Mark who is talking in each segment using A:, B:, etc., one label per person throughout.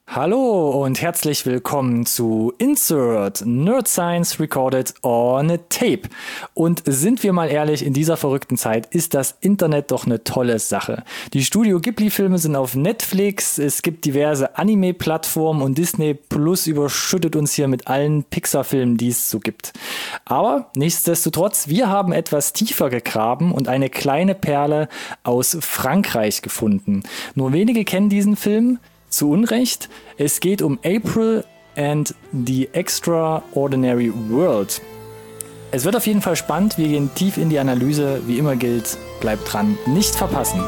A: Hallo und herzlich willkommen zu Insert Nerd Science Recorded on a Tape. Und sind wir mal ehrlich, in dieser verrückten Zeit ist das Internet doch eine tolle Sache. Die Studio Ghibli-Filme sind auf Netflix, es gibt diverse Anime-Plattformen und Disney Plus überschüttet uns hier mit allen Pixar-Filmen, die es so gibt. Aber nichtsdestotrotz, wir haben etwas tiefer gegraben und eine kleine Perle aus Frankreich gefunden. Nur wenige kennen diesen Film. Zu Unrecht. Es geht um April and the Extraordinary World. Es wird auf jeden Fall spannend. Wir gehen tief in die Analyse. Wie immer gilt, bleibt dran, nicht verpassen.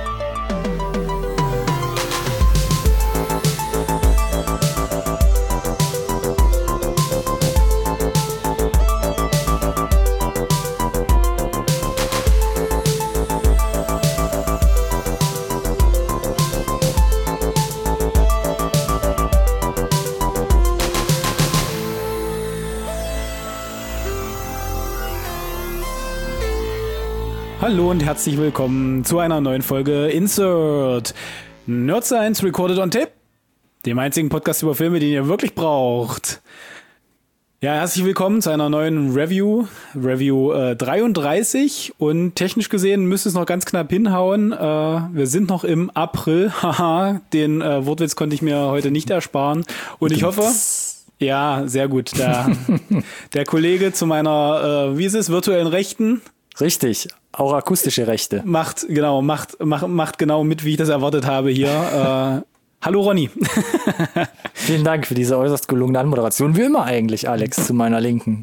B: Hallo und herzlich willkommen zu einer neuen Folge Insert Nerd Science Recorded on Tape, dem einzigen Podcast über Filme, den ihr wirklich braucht. Ja, herzlich willkommen zu einer neuen Review 33 und technisch gesehen müsste es noch ganz knapp hinhauen. Wir sind noch im April, haha, den Wortwitz konnte ich mir heute nicht ersparen und ich hoffe... Ja, sehr gut. Der Kollege zu meiner, virtuellen Rechten.
A: Richtig, auch akustische Rechte.
B: Macht genau mit, wie ich das erwartet habe hier. Hallo Ronny.
A: Vielen Dank für diese äußerst gelungene Anmoderation. Wie immer eigentlich, Alex, zu meiner Linken.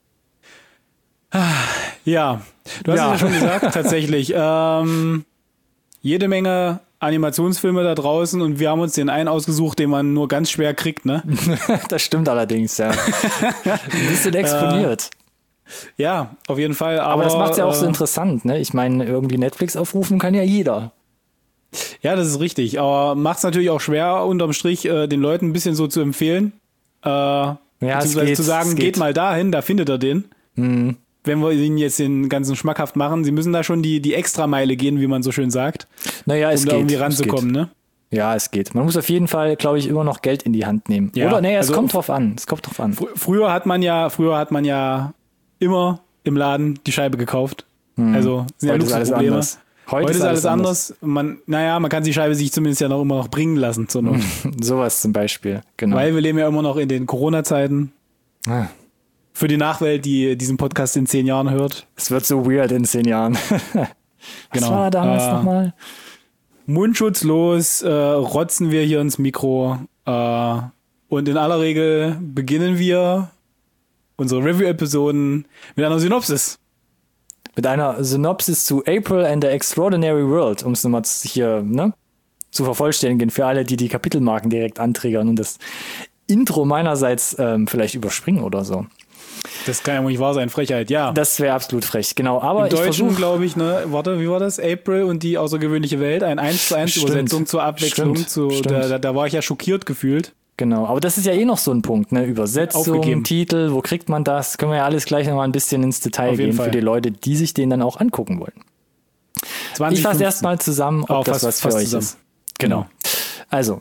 B: Ja, du hast es ja schon gesagt, tatsächlich. Jede Menge Animationsfilme da draußen und wir haben uns den einen ausgesucht, den man nur ganz schwer kriegt, ne?
A: Das stimmt allerdings, ja. Ein bisschen exponiert.
B: Ja, auf jeden Fall.
A: Aber das macht es ja auch so interessant, ne? Ich meine, irgendwie Netflix aufrufen kann ja jeder.
B: Ja, das ist richtig. Aber macht es natürlich auch schwer, unterm Strich den Leuten ein bisschen so zu empfehlen. Beziehungsweise zu sagen, geht mal dahin, da findet ihr den. Mhm. Wenn wir ihnen jetzt den ganzen schmackhaft machen, sie müssen da schon die Extrameile gehen, wie man so schön sagt.
A: Naja, es geht.
B: Um da irgendwie ranzukommen, ne?
A: Ja, es geht. Man muss auf jeden Fall, glaube ich, immer noch Geld in die Hand nehmen.
B: Ja,
A: oder? Nee, es kommt drauf an.
B: Früher hat man ja immer im Laden die Scheibe gekauft. Also sind ja Luxusprobleme. Heute ist alles anders. Man kann die Scheibe sich zumindest ja noch immer noch bringen lassen.
A: Sowas zum Beispiel, genau.
B: Weil wir leben ja immer noch in den Corona-Zeiten.
A: Ah.
B: Für die Nachwelt, die diesen Podcast in 10 Jahren hört.
A: Es wird so weird in 10 Jahren. Was war damals nochmal?
B: Mundschutzlos rotzen wir hier ins Mikro. Und in aller Regel beginnen wir unsere Review-Episoden mit einer Synopsis.
A: Mit einer Synopsis zu April and the Extraordinary World, um es nochmal hier zu vervollständigen für alle, die Kapitelmarken direkt antriggern und das Intro meinerseits vielleicht überspringen oder so.
B: Das kann ja wohl nicht wahr sein, Frechheit, ja.
A: Das wäre absolut frech, genau. Aber
B: im Deutschen, glaube ich, warte, wie war das? April und die außergewöhnliche Welt, ein 1:1 Übersetzung zur Abwechslung.
A: Stimmt.
B: Da war ich ja schockiert gefühlt.
A: Genau, aber das ist ja eh noch so ein Punkt, ne? Übersetzung,
B: aufgegeben.
A: Titel, wo kriegt man das? Können wir ja alles gleich nochmal ein bisschen ins Detail gehen für die Leute, die sich den dann auch angucken wollen. Ich fasse erstmal zusammen, ob das was für euch ist. Genau. Also,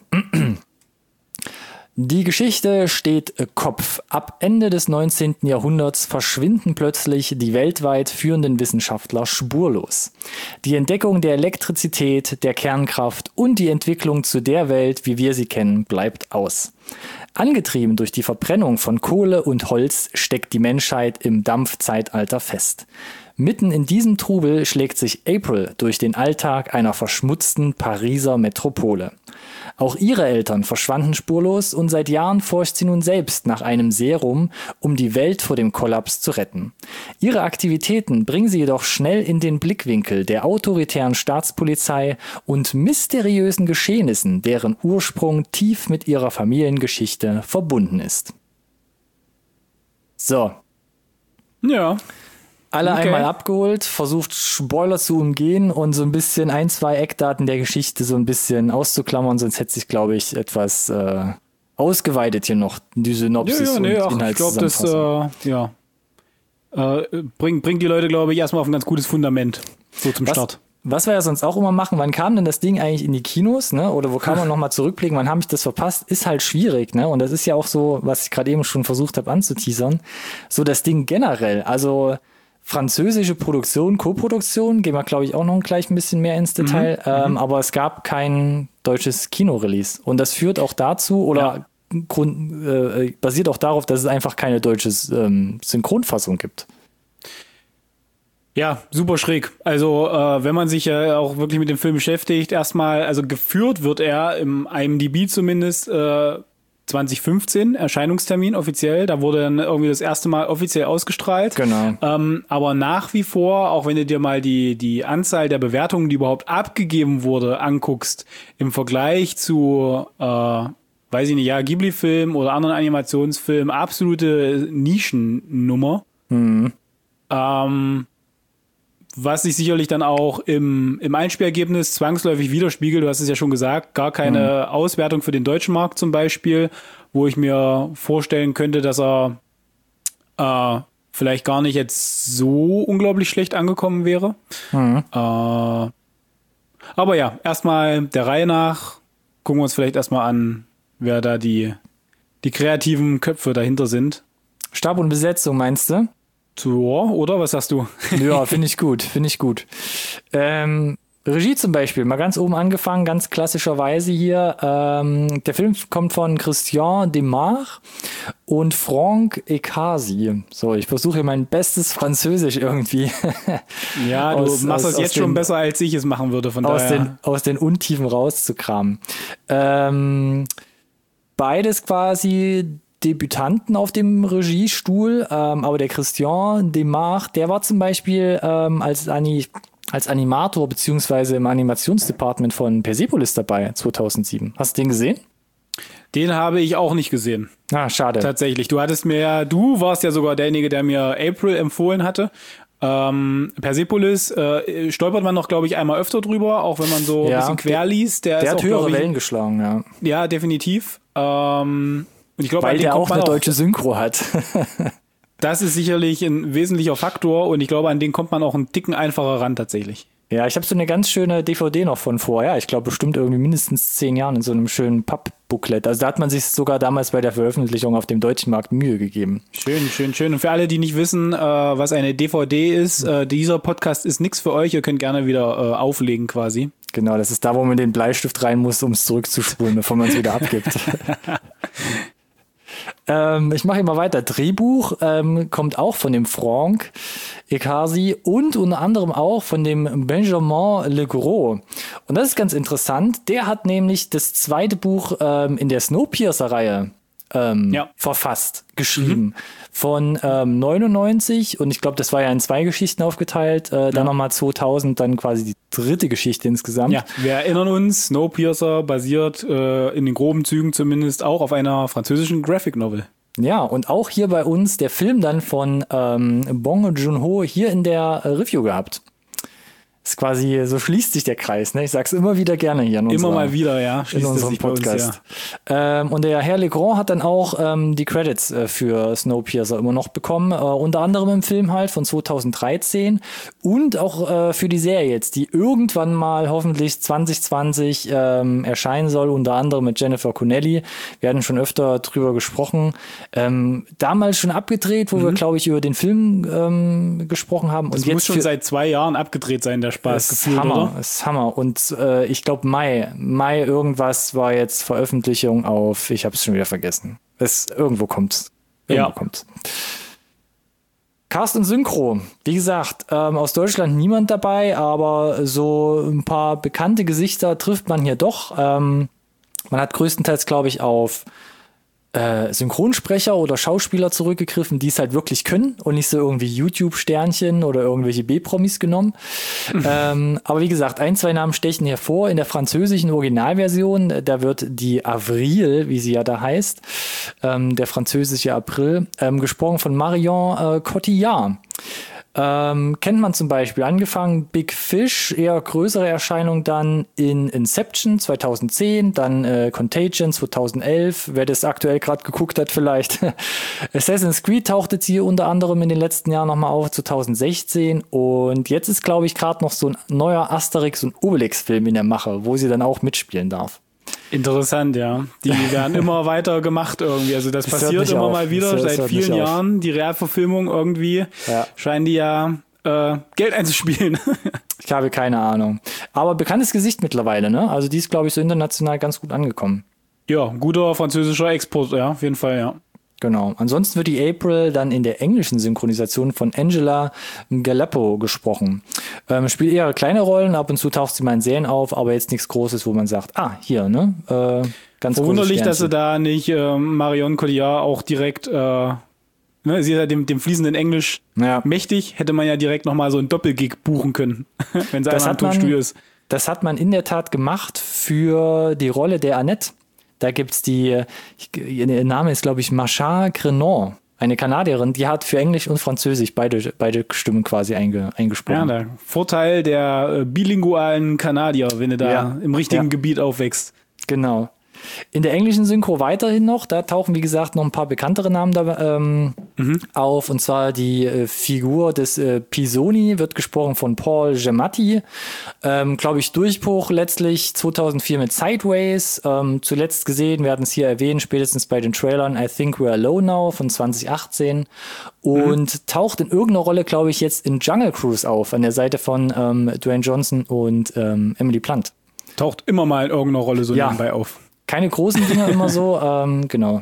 A: die Geschichte steht Kopf. Ab Ende des 19. Jahrhunderts verschwinden plötzlich die weltweit führenden Wissenschaftler spurlos. Die Entdeckung der Elektrizität, der Kernkraft und die Entwicklung zu der Welt, wie wir sie kennen, bleibt aus. Angetrieben durch die Verbrennung von Kohle und Holz steckt die Menschheit im Dampfzeitalter fest. Mitten in diesem Trubel schlägt sich April durch den Alltag einer verschmutzten Pariser Metropole. Auch ihre Eltern verschwanden spurlos und seit Jahren forscht sie nun selbst nach einem Serum, um die Welt vor dem Kollaps zu retten. Ihre Aktivitäten bringen sie jedoch schnell in den Blickwinkel der autoritären Staatspolizei und mysteriösen Geschehnissen, deren Ursprung tief mit ihrer Familiengeschichte verbunden ist. So.
B: Ja.
A: Alle einmal abgeholt, versucht Spoiler zu umgehen und so ein bisschen 1-2 Eckdaten der Geschichte so ein bisschen auszuklammern, sonst hätte sich, glaube ich, etwas ausgeweitet hier noch, die Synopsis und Inhaltszusammenfassung.
B: Ich glaube, das bringt die Leute, glaube ich, erstmal auf ein ganz gutes Fundament, so zum Start.
A: was wir ja sonst auch immer machen, wann kam denn das Ding eigentlich in die Kinos, ne? Oder wo kann man nochmal zurückblicken, wann habe ich das verpasst, ist halt schwierig, ne? Und das ist ja auch so, was ich gerade eben schon versucht habe anzuteasern, so das Ding generell, also französische Produktion, Co-Produktion, gehen wir glaube ich auch noch gleich ein bisschen mehr ins Detail, aber es gab kein deutsches Kino-Release und das führt auch dazu, oder basiert auch darauf, dass es einfach keine deutsche Synchronfassung gibt.
B: Ja, super schräg. Also wenn man sich ja auch wirklich mit dem Film beschäftigt, erstmal, also geführt wird er im IMDb zumindest 2015, Erscheinungstermin offiziell. Da wurde dann irgendwie das erste Mal offiziell ausgestrahlt.
A: Genau.
B: Aber nach wie vor, auch wenn du dir mal die Anzahl der Bewertungen, die überhaupt abgegeben wurde, anguckst, im Vergleich zu, weiß ich nicht, ja, Ghibli-Filmen oder anderen Animationsfilmen, absolute Nischennummer. Was sich sicherlich dann auch im Einspielergebnis zwangsläufig widerspiegelt. Du hast es ja schon gesagt, gar keine Auswertung für den deutschen Markt zum Beispiel, wo ich mir vorstellen könnte, dass er vielleicht gar nicht jetzt so unglaublich schlecht angekommen wäre. Aber ja, erstmal der Reihe nach gucken wir uns vielleicht erstmal an, wer da die kreativen Köpfe dahinter sind.
A: Stab und Besetzung meinst du?
B: Oder? Was sagst du?
A: Ja, finde ich gut. Regie zum Beispiel, mal ganz oben angefangen, ganz klassischerweise hier. Der Film kommt von Christian Demare und Franck Ekasi. So, ich versuche hier mein bestes Französisch irgendwie.
B: Ja, du machst das jetzt schon besser, als ich es machen würde, von daher.
A: Aus den Untiefen rauszukramen. Beides quasi Debütanten auf dem Regiestuhl, aber der Christian Demare, der war zum Beispiel als Animator beziehungsweise im Animationsdepartment von Persepolis dabei 2007. Hast du den gesehen?
B: Den habe ich auch nicht gesehen.
A: Ah, schade.
B: Tatsächlich. Du warst ja sogar derjenige, der mir April empfohlen hatte. Persepolis stolpert man noch, glaube ich, einmal öfter drüber, auch wenn man so ein bisschen quer liest. Der
A: hat höhere Wellen geschlagen, ja.
B: Ja, definitiv. Und ich glaube,
A: weil der auch eine deutsche Synchro hat.
B: Das ist sicherlich ein wesentlicher Faktor und ich glaube, an den kommt man auch einen Ticken einfacher ran tatsächlich.
A: Ja, ich habe so eine ganz schöne DVD noch von vorher. Ich glaube bestimmt irgendwie mindestens 10 Jahren in so einem schönen Pappbooklet. Also da hat man sich sogar damals bei der Veröffentlichung auf dem deutschen Markt Mühe gegeben.
B: Schön. Und für alle, die nicht wissen, was eine DVD ist, dieser Podcast ist nichts für euch. Ihr könnt gerne wieder auflegen quasi.
A: Genau, das ist da, wo man den Bleistift rein muss, um es zurückzuspulen, bevor man es wieder abgibt. Ich mache immer weiter. Drehbuch kommt auch von dem Franck Ekasi und unter anderem auch von dem Benjamin Legros. Und das ist ganz interessant. Der hat nämlich das zweite Buch in der Snowpiercer-Reihe verfasst, geschrieben. Von 99 und ich glaube, das war ja in 2 Geschichten aufgeteilt. Dann nochmal 2000, dann quasi die 3. Geschichte insgesamt.
B: Ja, wir erinnern uns, Snowpiercer basiert in den groben Zügen zumindest auch auf einer französischen Graphic Novel.
A: Ja, und auch hier bei uns der Film dann von Bong Joon-ho hier in der Review gehabt. Ist quasi, so schließt sich der Kreis, ne? Ich sag's immer wieder gerne hier in
B: immer mal wieder, ja.
A: In unserem Podcast. Und der Herr Legrand hat dann auch die Credits für Snowpiercer immer noch bekommen, unter anderem im Film halt von 2013 und auch für die Serie jetzt, die irgendwann mal hoffentlich 2020 erscheinen soll, unter anderem mit Jennifer Connelly. Wir hatten schon öfter drüber gesprochen. Damals schon abgedreht, wo wir, glaube ich, über den Film gesprochen haben.
B: Das und muss jetzt schon seit 2 Jahren abgedreht sein, der Spaß gefühlt, oder?
A: Ist Hammer. Und ich glaube Mai irgendwas war jetzt Veröffentlichung auf, ich habe es schon wieder vergessen. Irgendwo kommt's. Cast und Synchro. Wie gesagt, aus Deutschland niemand dabei, aber so ein paar bekannte Gesichter trifft man hier doch. Man hat größtenteils, glaube ich, auf Synchronsprecher oder Schauspieler zurückgegriffen, die es halt wirklich können und nicht so irgendwie YouTube-Sternchen oder irgendwelche B-Promis genommen. Aber wie gesagt, 1, 2 Namen stechen hervor. In der französischen Originalversion, da wird die Avril, wie sie ja da heißt, der französische April, gesprochen von Marion Cotillard. Kennt man zum Beispiel, angefangen Big Fish, eher größere Erscheinung dann in Inception 2010, dann Contagion 2011, wer das aktuell gerade geguckt hat vielleicht. Assassin's Creed taucht jetzt hier unter anderem in den letzten Jahren nochmal auf, 2016, und jetzt ist, glaube ich, gerade noch so ein neuer Asterix- und Obelix-Film in der Mache, wo sie dann auch mitspielen darf.
B: Interessant, ja. Die werden immer weiter gemacht irgendwie. Also das passiert immer mal wieder seit vielen Jahren. Die Realverfilmung irgendwie scheinen die ja Geld einzuspielen.
A: Ich habe keine Ahnung. Aber bekanntes Gesicht mittlerweile, ne? Also die ist, glaube ich, so international ganz gut angekommen.
B: Ja, guter französischer Export, ja, auf jeden Fall, ja.
A: Genau. Ansonsten wird die April dann in der englischen Synchronisation von Angela Galappo gesprochen. Spielt eher kleine Rollen, ab und zu taucht sie mal in Serien auf, aber jetzt nichts Großes, wo man sagt, hier, ne? Ganz
B: verwunderlich, dass sie da nicht Marion Cotillard auch direkt, sie ist ja dem fließenden Englisch mächtig, hätte man ja direkt nochmal so einen Doppelgig buchen können, wenn sie einmal im Tonstudio ist.
A: Das hat man in der Tat gemacht für die Rolle der Annette. Da gibt's ihr Name ist, glaube ich, Macha Grenon, eine Kanadierin, die hat für Englisch und Französisch beide Stimmen quasi eingesprochen.
B: Ja, der Vorteil der bilingualen Kanadier, wenn du da im richtigen Gebiet aufwächst.
A: Genau. In der englischen Synchro weiterhin noch, da tauchen, wie gesagt, noch ein paar bekanntere Namen da, auf, und zwar die Figur des Pisoni wird gesprochen von Paul Giamatti, glaube ich, Durchbruch letztlich 2004 mit Sideways, zuletzt gesehen, wir hatten es hier erwähnt, spätestens bei den Trailern I Think We're Alone Now von 2018, und taucht in irgendeiner Rolle, glaube ich, jetzt in Jungle Cruise auf, an der Seite von Dwayne Johnson und Emily Blunt.
B: Taucht immer mal in irgendeiner Rolle so nebenbei auf.
A: Keine großen Dinger immer so, genau.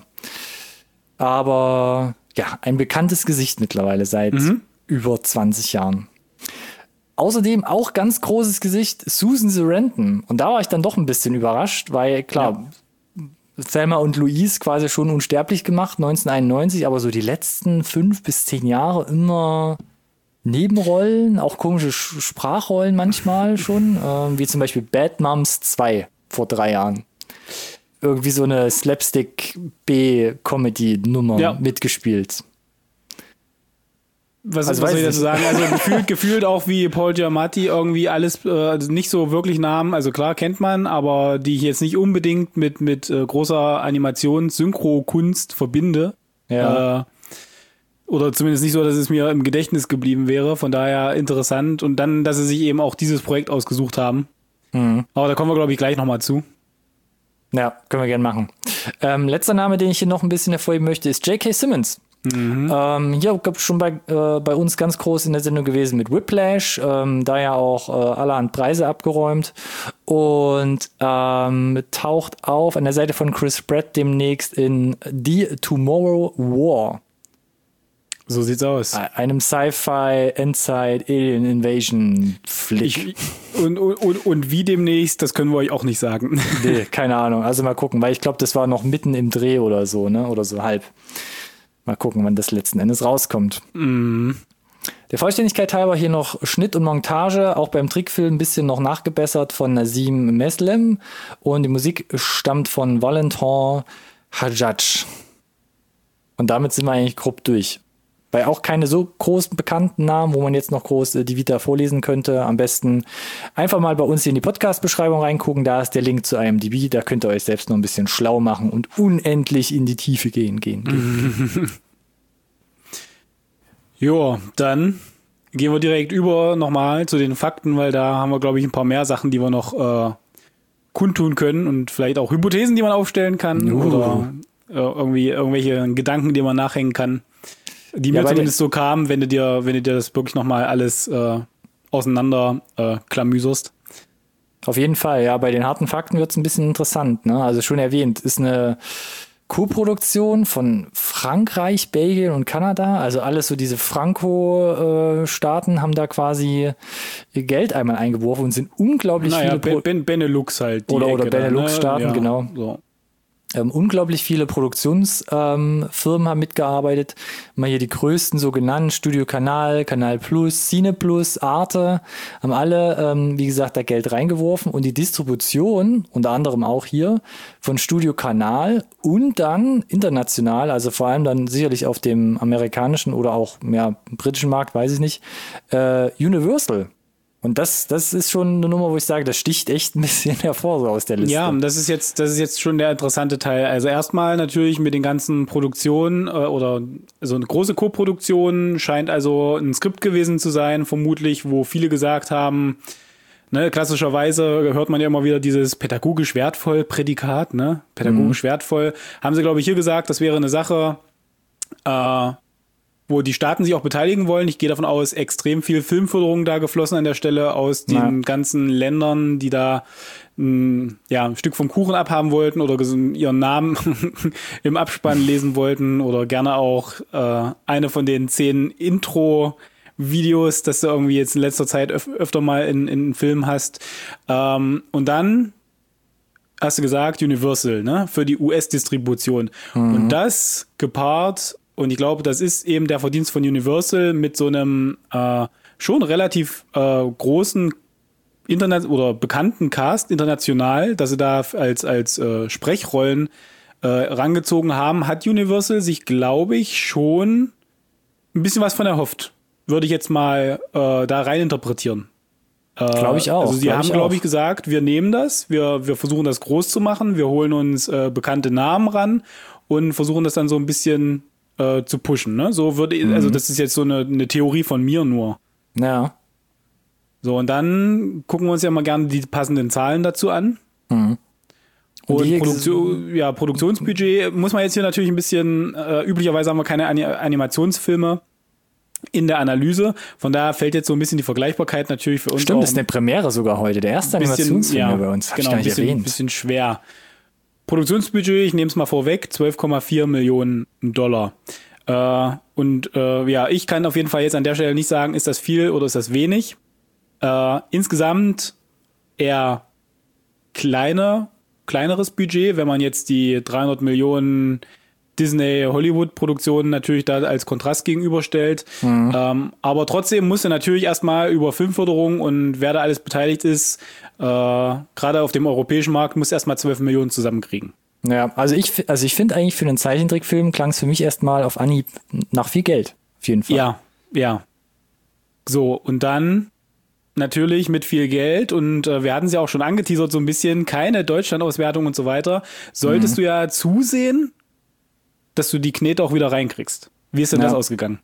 A: Aber ja, ein bekanntes Gesicht mittlerweile seit über 20 Jahren. Außerdem auch ganz großes Gesicht, Susan Sarandon. Und da war ich dann doch ein bisschen überrascht, weil klar, Thelma und Louise quasi schon unsterblich gemacht, 1991, aber so die letzten 5 bis 10 Jahre immer Nebenrollen, auch komische Sprachrollen manchmal schon, wie zum Beispiel Bad Moms 2 vor 3 Jahren. Irgendwie so eine Slapstick-B-Comedy-Nummer mitgespielt.
B: Was soll ich dazu sagen? Also gefühlt auch wie Paul Giamatti irgendwie alles nicht so wirklich Namen, also klar kennt man, aber die ich jetzt nicht unbedingt mit großer Animations-Synchro-Kunst verbinde. Ja. Oder zumindest nicht so, dass es mir im Gedächtnis geblieben wäre. Von daher interessant. Und dann, dass sie sich eben auch dieses Projekt ausgesucht haben. Aber da kommen wir, glaube ich, gleich nochmal zu.
A: Ja, können wir gerne machen. Letzter Name, den ich hier noch ein bisschen hervorheben möchte, ist J.K. Simmons. Hier schon bei uns ganz groß in der Sendung gewesen mit Whiplash, da ja auch allerhand Preise abgeräumt, und taucht auf an der Seite von Chris Pratt demnächst in The Tomorrow War.
B: So sieht's aus.
A: Einem Sci-Fi Endzeit Alien Invasion Flick.
B: Und wie demnächst, das können wir euch auch nicht sagen.
A: Nee, keine Ahnung. Also mal gucken, weil ich glaube, das war noch mitten im Dreh oder so, ne? Oder so halb. Mal gucken, wann das letzten Endes rauskommt. Der Vollständigkeit halber hier noch Schnitt und Montage, auch beim Trickfilm ein bisschen noch nachgebessert von Nazim Meslem, und die Musik stammt von Valentin Hajjaj. Und damit sind wir eigentlich grob durch. Weil auch keine so großen bekannten Namen, wo man jetzt noch groß die Vita vorlesen könnte. Am besten einfach mal bei uns hier in die Podcast-Beschreibung reingucken. Da ist der Link zu IMDb. Da könnt ihr euch selbst noch ein bisschen schlau machen und unendlich in die Tiefe gehen.
B: Jo, dann gehen wir direkt über nochmal zu den Fakten, weil da haben wir, glaube ich, ein paar mehr Sachen, die wir noch kundtun können und vielleicht auch Hypothesen, die man aufstellen kann oder irgendwelche Gedanken, die man nachhängen kann. Die mir zumindest so kamen, wenn du dir das wirklich nochmal alles auseinander klamüserst.
A: Auf jeden Fall, ja. Bei den harten Fakten wird es ein bisschen interessant, ne? Also schon erwähnt, ist eine Co-Produktion von Frankreich, Belgien und Kanada. Also alles so diese Franco-Staaten haben da quasi ihr Geld einmal eingeworfen und sind unglaublich viele...
B: Benelux halt.
A: Oder Benelux-Staaten,
B: ne?
A: genau.
B: So.
A: Unglaublich viele Produktionsfirmen haben mitgearbeitet. Mal hier die größten so genannt, Studio Kanal, Kanal Plus, Cine Plus, Arte, haben alle, wie gesagt, da Geld reingeworfen und die Distribution, unter anderem auch hier, von Studio Kanal und dann international, also vor allem dann sicherlich auf dem amerikanischen oder auch britischen Markt, weiß ich nicht, Universal. Und das ist schon eine Nummer, wo ich sage, das sticht echt ein bisschen hervor so aus der Liste.
B: Ja, das ist jetzt schon der interessante Teil. Also erstmal natürlich mit den ganzen Produktionen oder so eine große Co-Produktion scheint also ein Skript gewesen zu sein, vermutlich, wo viele gesagt haben, ne, klassischerweise hört man ja immer wieder dieses pädagogisch wertvoll Prädikat, ne? Pädagogisch wertvoll. Haben sie, glaube ich, hier gesagt, das wäre eine Sache, wo die Staaten sich auch beteiligen wollen. Ich gehe davon aus, extrem viel Filmförderung da geflossen an der Stelle aus den ganzen Ländern, die da ein Stück vom Kuchen abhaben wollten oder ihren Namen im Abspann lesen wollten oder gerne auch eine von den 10 Intro-Videos, das du irgendwie jetzt in letzter Zeit öfter mal in Filmen hast. Und dann hast du gesagt, Universal, ne, für die US-Distribution. Und das gepaart. Und ich glaube, das ist eben der Verdienst von Universal mit so einem schon relativ großen Internet oder bekannten Cast international, dass sie da als Sprechrollen rangezogen haben, hat Universal sich, glaube ich, schon ein bisschen was von erhofft. Würde ich jetzt mal da rein interpretieren.
A: Glaube ich auch.
B: Also sie haben, glaube ich, gesagt, wir nehmen das, wir versuchen das groß zu machen, wir holen uns bekannte Namen ran und versuchen das dann so ein bisschen zu pushen, ne? So also das ist jetzt so eine Theorie von mir nur.
A: Ja.
B: So, und dann gucken wir uns ja mal gerne die passenden Zahlen dazu an. Und Produktionsbudget muss man jetzt hier natürlich ein bisschen, üblicherweise haben wir keine Animationsfilme in der Analyse, von daher fällt jetzt so ein bisschen die Vergleichbarkeit natürlich für uns.
A: Stimmt, das ist eine Premiere sogar heute, der erste Animationsfilm bei uns.
B: Genau, ein bisschen schwer. Produktionsbudget, ich nehme es mal vorweg, 12,4 Millionen $. Ich kann auf jeden Fall jetzt an der Stelle nicht sagen, ist das viel oder ist das wenig. Insgesamt eher kleineres Budget, wenn man jetzt die 300 Millionen Disney-Hollywood-Produktionen natürlich da als Kontrast gegenüberstellt. Aber trotzdem musste natürlich erstmal über Filmförderung und wer da alles beteiligt ist, gerade auf dem europäischen Markt, muss erstmal 12 Millionen zusammenkriegen.
A: Ja, also ich finde eigentlich für einen Zeichentrickfilm klang es für mich erstmal auf Anhieb nach viel Geld. Auf jeden Fall.
B: Ja. So, und dann natürlich mit viel Geld und wir hatten es ja auch schon angeteasert so ein bisschen, keine Deutschlandauswertung und so weiter. Solltest du ja zusehen, dass du die Knete auch wieder reinkriegst. Wie ist denn das ausgegangen?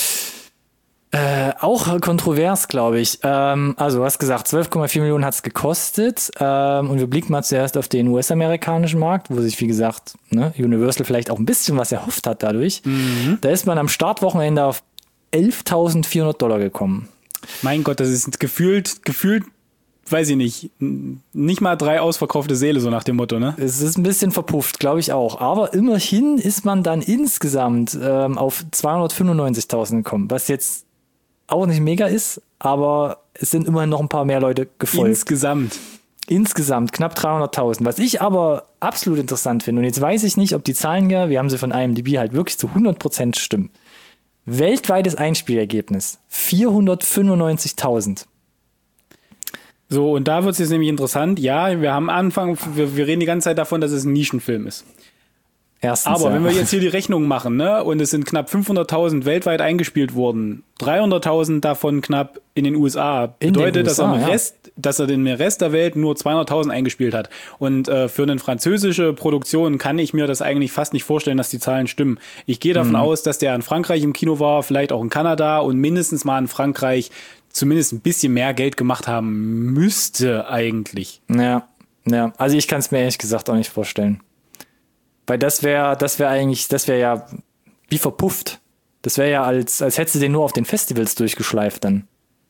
A: Auch kontrovers, glaube ich. Also du hast gesagt, 12,4 Millionen hat es gekostet. Und wir blicken mal zuerst auf den US-amerikanischen Markt, wo sich, wie gesagt, Universal vielleicht auch ein bisschen was erhofft hat dadurch. Da ist man am Startwochenende auf $11.400 gekommen.
B: Mein Gott, das ist gefühlt, weiß ich nicht mal 3 ausverkaufte Seele, so nach dem Motto, ne?
A: Es ist ein bisschen verpufft, glaube ich auch. Aber immerhin ist man dann insgesamt auf 295.000 gekommen, was jetzt auch nicht mega ist, aber es sind immerhin noch ein paar mehr Leute gefolgt. Insgesamt knapp 300.000. Was ich aber absolut interessant finde, und jetzt weiß ich nicht, ob die Zahlen wir haben sie von IMDb halt wirklich zu 100% stimmen. Weltweites Einspielergebnis 495.000.
B: So, und da wird es jetzt nämlich interessant. Ja, wir haben wir reden die ganze Zeit davon, dass es ein Nischenfilm ist.
A: Erstens,
B: aber wenn wir jetzt hier die Rechnung machen, ne, und es sind knapp 500.000 weltweit eingespielt worden, 300.000 davon knapp in den USA, bedeutet, dass er den Rest der Welt nur 200.000 eingespielt hat. Und für eine französische Produktion kann ich mir das eigentlich fast nicht vorstellen, dass die Zahlen stimmen. Ich gehe davon aus, dass der in Frankreich im Kino war, vielleicht auch in Kanada und mindestens mal in Frankreich zumindest ein bisschen mehr Geld gemacht haben müsste eigentlich.
A: Ja. Also ich kann es mir ehrlich gesagt auch nicht vorstellen. Weil das wäre ja wie verpufft. Das wäre ja, als hättest du den nur auf den Festivals durchgeschleift dann.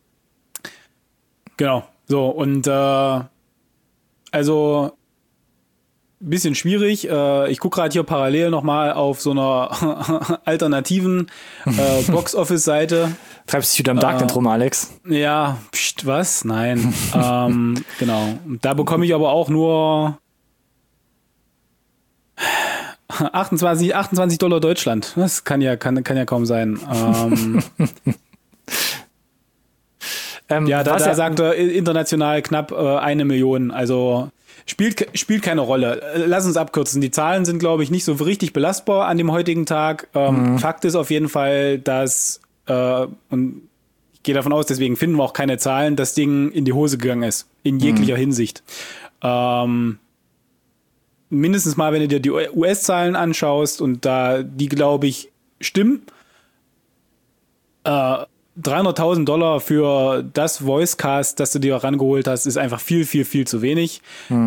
B: Genau. So, und also ein bisschen schwierig. Ich gucke gerade hier parallel nochmal auf so einer alternativen Box-Office-Seite.
A: Treibst dich wieder im Darknet rum, Alex?
B: Ja, was? Nein. Genau. Und da bekomme ich aber auch nur $28 Deutschland. Das kann ja kaum sein. Da sagt er international knapp 1 Million. Also spielt keine Rolle. Lass uns abkürzen. Die Zahlen sind, glaube ich, nicht so richtig belastbar an dem heutigen Tag. Fakt ist auf jeden Fall, dass, und ich gehe davon aus, deswegen finden wir auch keine Zahlen, das Ding in die Hose gegangen ist. In jeglicher Hinsicht. Mindestens mal, wenn du dir die US-Zahlen anschaust und da die, glaube ich, stimmen, $300.000 für das Voicecast, das du dir rangeholt hast, ist einfach viel, viel, viel zu wenig.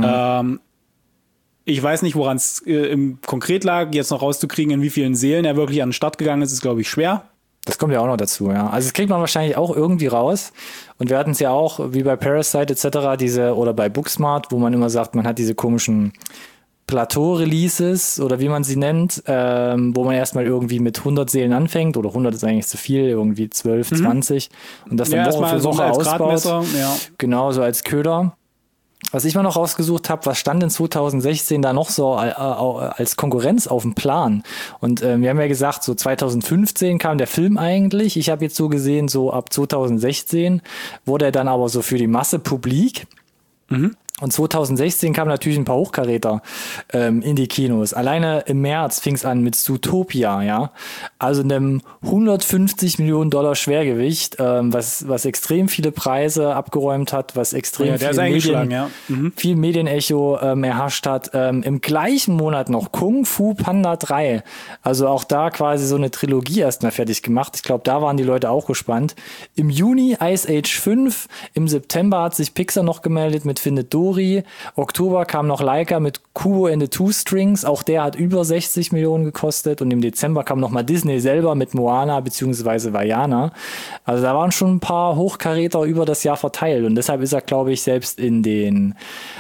B: Ich weiß nicht, woran es konkret lag, jetzt noch rauszukriegen, in wie vielen Seelen er wirklich an den Start gegangen ist glaube ich, schwer.
A: Das kommt ja auch noch dazu, ja. Also das kriegt man wahrscheinlich auch irgendwie raus. Und wir hatten es ja auch, wie bei Parasite etc., oder bei Booksmart, wo man immer sagt, man hat diese komischen Plateau-Releases oder wie man sie nennt, wo man erstmal irgendwie mit 100 Seelen anfängt, oder 100 ist eigentlich zu viel, irgendwie 12, 20 und das dann Woche für Woche ausbaut. Ja. Genau, so als Köder. Was ich mal noch rausgesucht habe, was stand in 2016 da noch so als Konkurrenz auf dem Plan? Und wir haben ja gesagt, so 2015 kam der Film eigentlich. Ich habe jetzt so gesehen, so ab 2016 wurde er dann aber so für die Masse publik. Und 2016 kamen natürlich ein paar Hochkaräter in die Kinos. Alleine im März fing es an mit Zootopia, ja. Also einem $150 Millionen Schwergewicht, was extrem viele Preise abgeräumt hat, was extrem viel Medienecho erhascht hat. Im gleichen Monat noch Kung Fu Panda 3. Also auch da quasi so eine Trilogie erstmal fertig gemacht. Ich glaube, da waren die Leute auch gespannt. Im Juni Ice Age 5. Im September hat sich Pixar noch gemeldet mit Findet Dory. Oktober kam noch Laika mit Kubo and the Two Strings. Auch der hat über 60 Millionen gekostet. Und im Dezember kam noch mal Disney selber mit Moana bzw. Vaiana. Also da waren schon ein paar Hochkaräter über das Jahr verteilt. Und deshalb ist er, glaube ich, selbst in den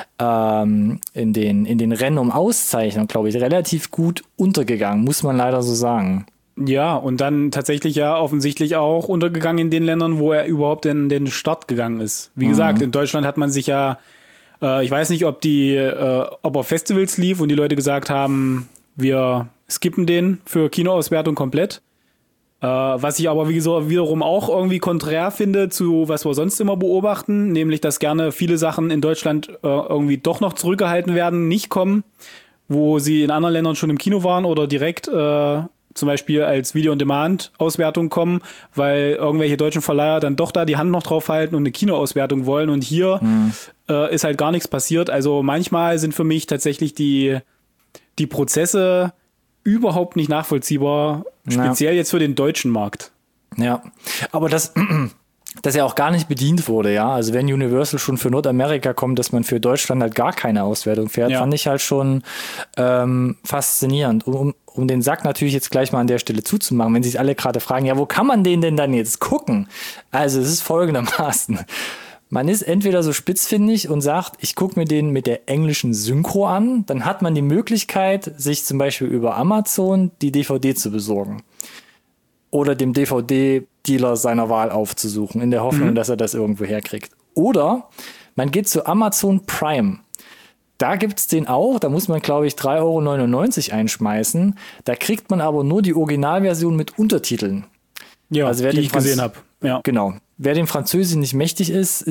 A: Rennen um Auszeichnung, glaube ich, relativ gut untergegangen, muss man leider so sagen.
B: Ja, und dann tatsächlich ja offensichtlich auch untergegangen in den Ländern, wo er überhaupt in den Start gegangen ist. Wie gesagt, in Deutschland hat man sich ja, ich weiß nicht, ob er Festivals lief und die Leute gesagt haben, wir skippen den für Kinoauswertung komplett. Was ich aber wiederum auch irgendwie konträr finde zu was wir sonst immer beobachten, nämlich dass gerne viele Sachen in Deutschland irgendwie doch noch zurückgehalten werden, nicht kommen, wo sie in anderen Ländern schon im Kino waren oder direkt zum Beispiel als Video-on-Demand-Auswertung kommen, weil irgendwelche deutschen Verleiher dann doch da die Hand noch drauf halten und eine Kinoauswertung wollen und hier ist halt gar nichts passiert. Also manchmal sind für mich tatsächlich die Prozesse überhaupt nicht nachvollziehbar, speziell jetzt für den deutschen Markt.
A: Ja, aber das ja auch gar nicht bedient wurde, ja. Also wenn Universal schon für Nordamerika kommt, dass man für Deutschland halt gar keine Auswertung fährt, fand ich halt schon faszinierend. Um den Sack natürlich jetzt gleich mal an der Stelle zuzumachen, wenn sich alle gerade fragen, ja, wo kann man den denn dann jetzt gucken? Also es ist folgendermaßen. Man ist entweder so spitzfindig und sagt, ich gucke mir den mit der englischen Synchro an, dann hat man die Möglichkeit, sich zum Beispiel über Amazon die DVD zu besorgen. Oder dem DVD-Dealer seiner Wahl aufzusuchen, in der Hoffnung, dass er das irgendwo herkriegt. Oder man geht zu Amazon Prime. Da gibt's den auch, da muss man, glaube ich, 3,99 € einschmeißen. Da kriegt man aber nur die Originalversion mit Untertiteln.
B: Ja, also die ich gesehen habe. Ja.
A: Genau. Wer dem Französischen nicht mächtig ist,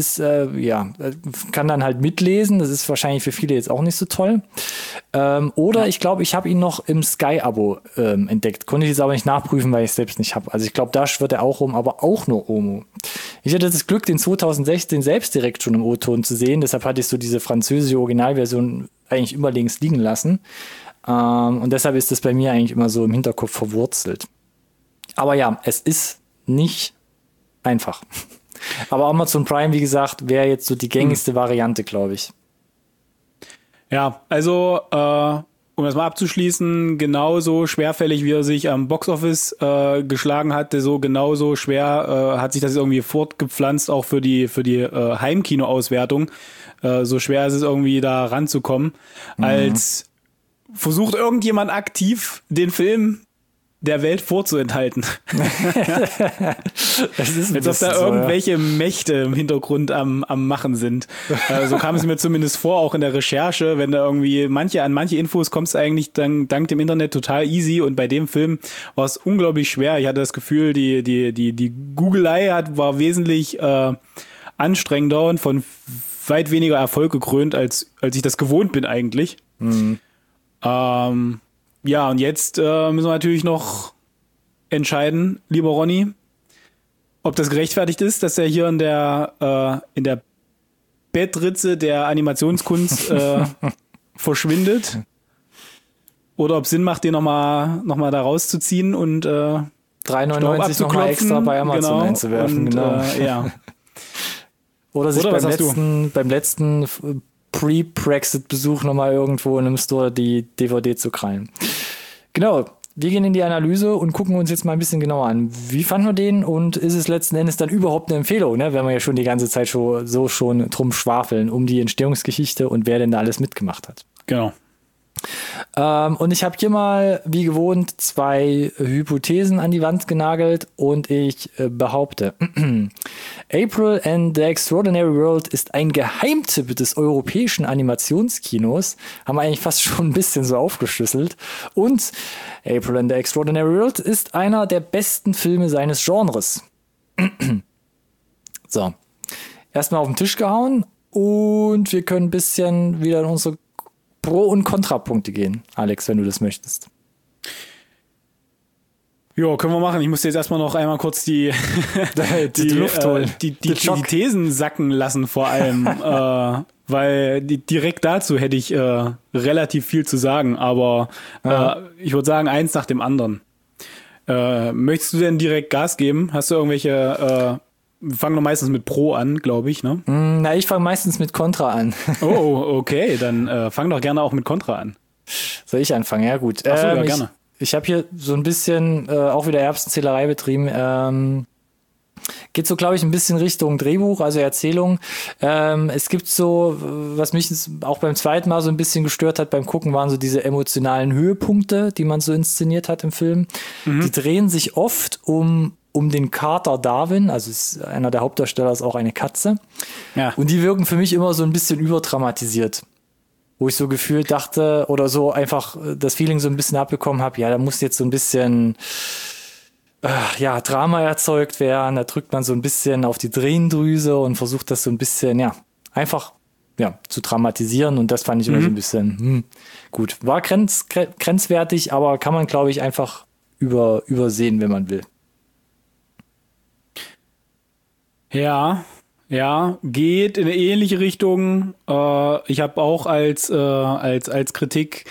A: kann dann halt mitlesen. Das ist wahrscheinlich für viele jetzt auch nicht so toll. Oder ich glaube, ich habe ihn noch im Sky-Abo entdeckt. Konnte ich jetzt aber nicht nachprüfen, weil ich es selbst nicht habe. Also ich glaube, da schwirrt er auch rum, aber auch nur Omo. Ich hatte das Glück, den 2016 selbst direkt schon im O-Ton zu sehen. Deshalb hatte ich so diese französische Originalversion eigentlich immer links liegen lassen. Und deshalb ist das bei mir eigentlich immer so im Hinterkopf verwurzelt. Aber ja, es ist nicht einfach. Aber Amazon Prime, wie gesagt, wäre jetzt so die gängigste Variante, glaube ich.
B: Ja, also um das mal abzuschließen, genauso schwerfällig, wie er sich am Boxoffice geschlagen hatte, so genauso schwer hat sich das irgendwie fortgepflanzt, auch für die Heimkino-Auswertung. So schwer ist es irgendwie da ranzukommen, als versucht irgendjemand aktiv den Film der Welt vorzuenthalten.
A: Das ist
B: als ob da irgendwelche Mächte im Hintergrund am Machen sind. So kam es mir zumindest vor, auch in der Recherche, wenn da irgendwie an manche Infos kommst du eigentlich dank dem Internet total easy, und bei dem Film war es unglaublich schwer. Ich hatte das Gefühl, die Googelei war wesentlich anstrengender und von weit weniger Erfolg gekrönt, als ich das gewohnt bin eigentlich. Mhm. Ja, und jetzt müssen wir natürlich noch entscheiden, lieber Ronny, ob das gerechtfertigt ist, dass er hier in der Bettritze der Animationskunst verschwindet, oder ob es Sinn macht, den noch mal da rauszuziehen und
A: 3,99 nochmal extra bei Amazon einzuwerfen.
B: Und,
A: genau.
B: Ja.
A: Oder sich beim letzten Pre-Brexit-Besuch nochmal irgendwo in einem Store die DVD zu krallen. Genau, wir gehen in die Analyse und gucken uns jetzt mal ein bisschen genauer an. Wie fanden wir den, und ist es letzten Endes dann überhaupt eine Empfehlung, ne? Wenn wir ja schon die ganze Zeit schon drum schwafeln, um die Entstehungsgeschichte und wer denn da alles mitgemacht hat.
B: Genau.
A: Und ich habe hier mal, wie gewohnt, 2 Hypothesen an die Wand genagelt, und ich behaupte, April and the Extraordinary World ist ein Geheimtipp des europäischen Animationskinos. Haben wir eigentlich fast schon ein bisschen so aufgeschlüsselt. Und April and the Extraordinary World ist einer der besten Filme seines Genres. So, erstmal auf den Tisch gehauen, und wir können ein bisschen wieder in unsere Pro- und Kontrapunkte gehen, Alex, wenn du das möchtest.
B: Jo, können wir machen. Ich muss jetzt erstmal noch einmal kurz die
A: Luft holen.
B: Die Thesen sacken lassen, vor allem. Weil direkt dazu hätte ich relativ viel zu sagen, aber ich würde sagen, eins nach dem anderen. Möchtest du denn direkt Gas geben? Hast du irgendwelche wir fangen doch meistens mit Pro an, glaube ich, ne?
A: Na, ich fange meistens mit Contra an.
B: Oh, okay, dann fang doch gerne auch mit Contra an.
A: Soll ich anfangen? Ja, gut.
B: Ach so, ja, gerne.
A: Ich habe hier so ein bisschen auch wieder Erbsenzählerei betrieben. Geht so, glaube ich, ein bisschen Richtung Drehbuch, also Erzählung. Es gibt so, was mich auch beim zweiten Mal so ein bisschen gestört hat beim Gucken, waren so diese emotionalen Höhepunkte, die man so inszeniert hat im Film. Mhm. Die drehen sich oft um den Kater Darwin, also ist einer der Hauptdarsteller ist auch eine Katze. Ja. Und die wirken für mich immer so ein bisschen überdramatisiert. Wo ich so gefühlt dachte, oder so einfach das Feeling so ein bisschen abbekommen habe, ja, da muss jetzt so ein bisschen Drama erzeugt werden. Da drückt man so ein bisschen auf die Tränendrüse und versucht das so ein bisschen, einfach zu dramatisieren. Und das fand ich immer so ein bisschen gut. War grenzwertig, aber kann man, glaube ich, einfach übersehen, wenn man will.
B: Ja, geht in eine ähnliche Richtung. Ich habe auch als Kritik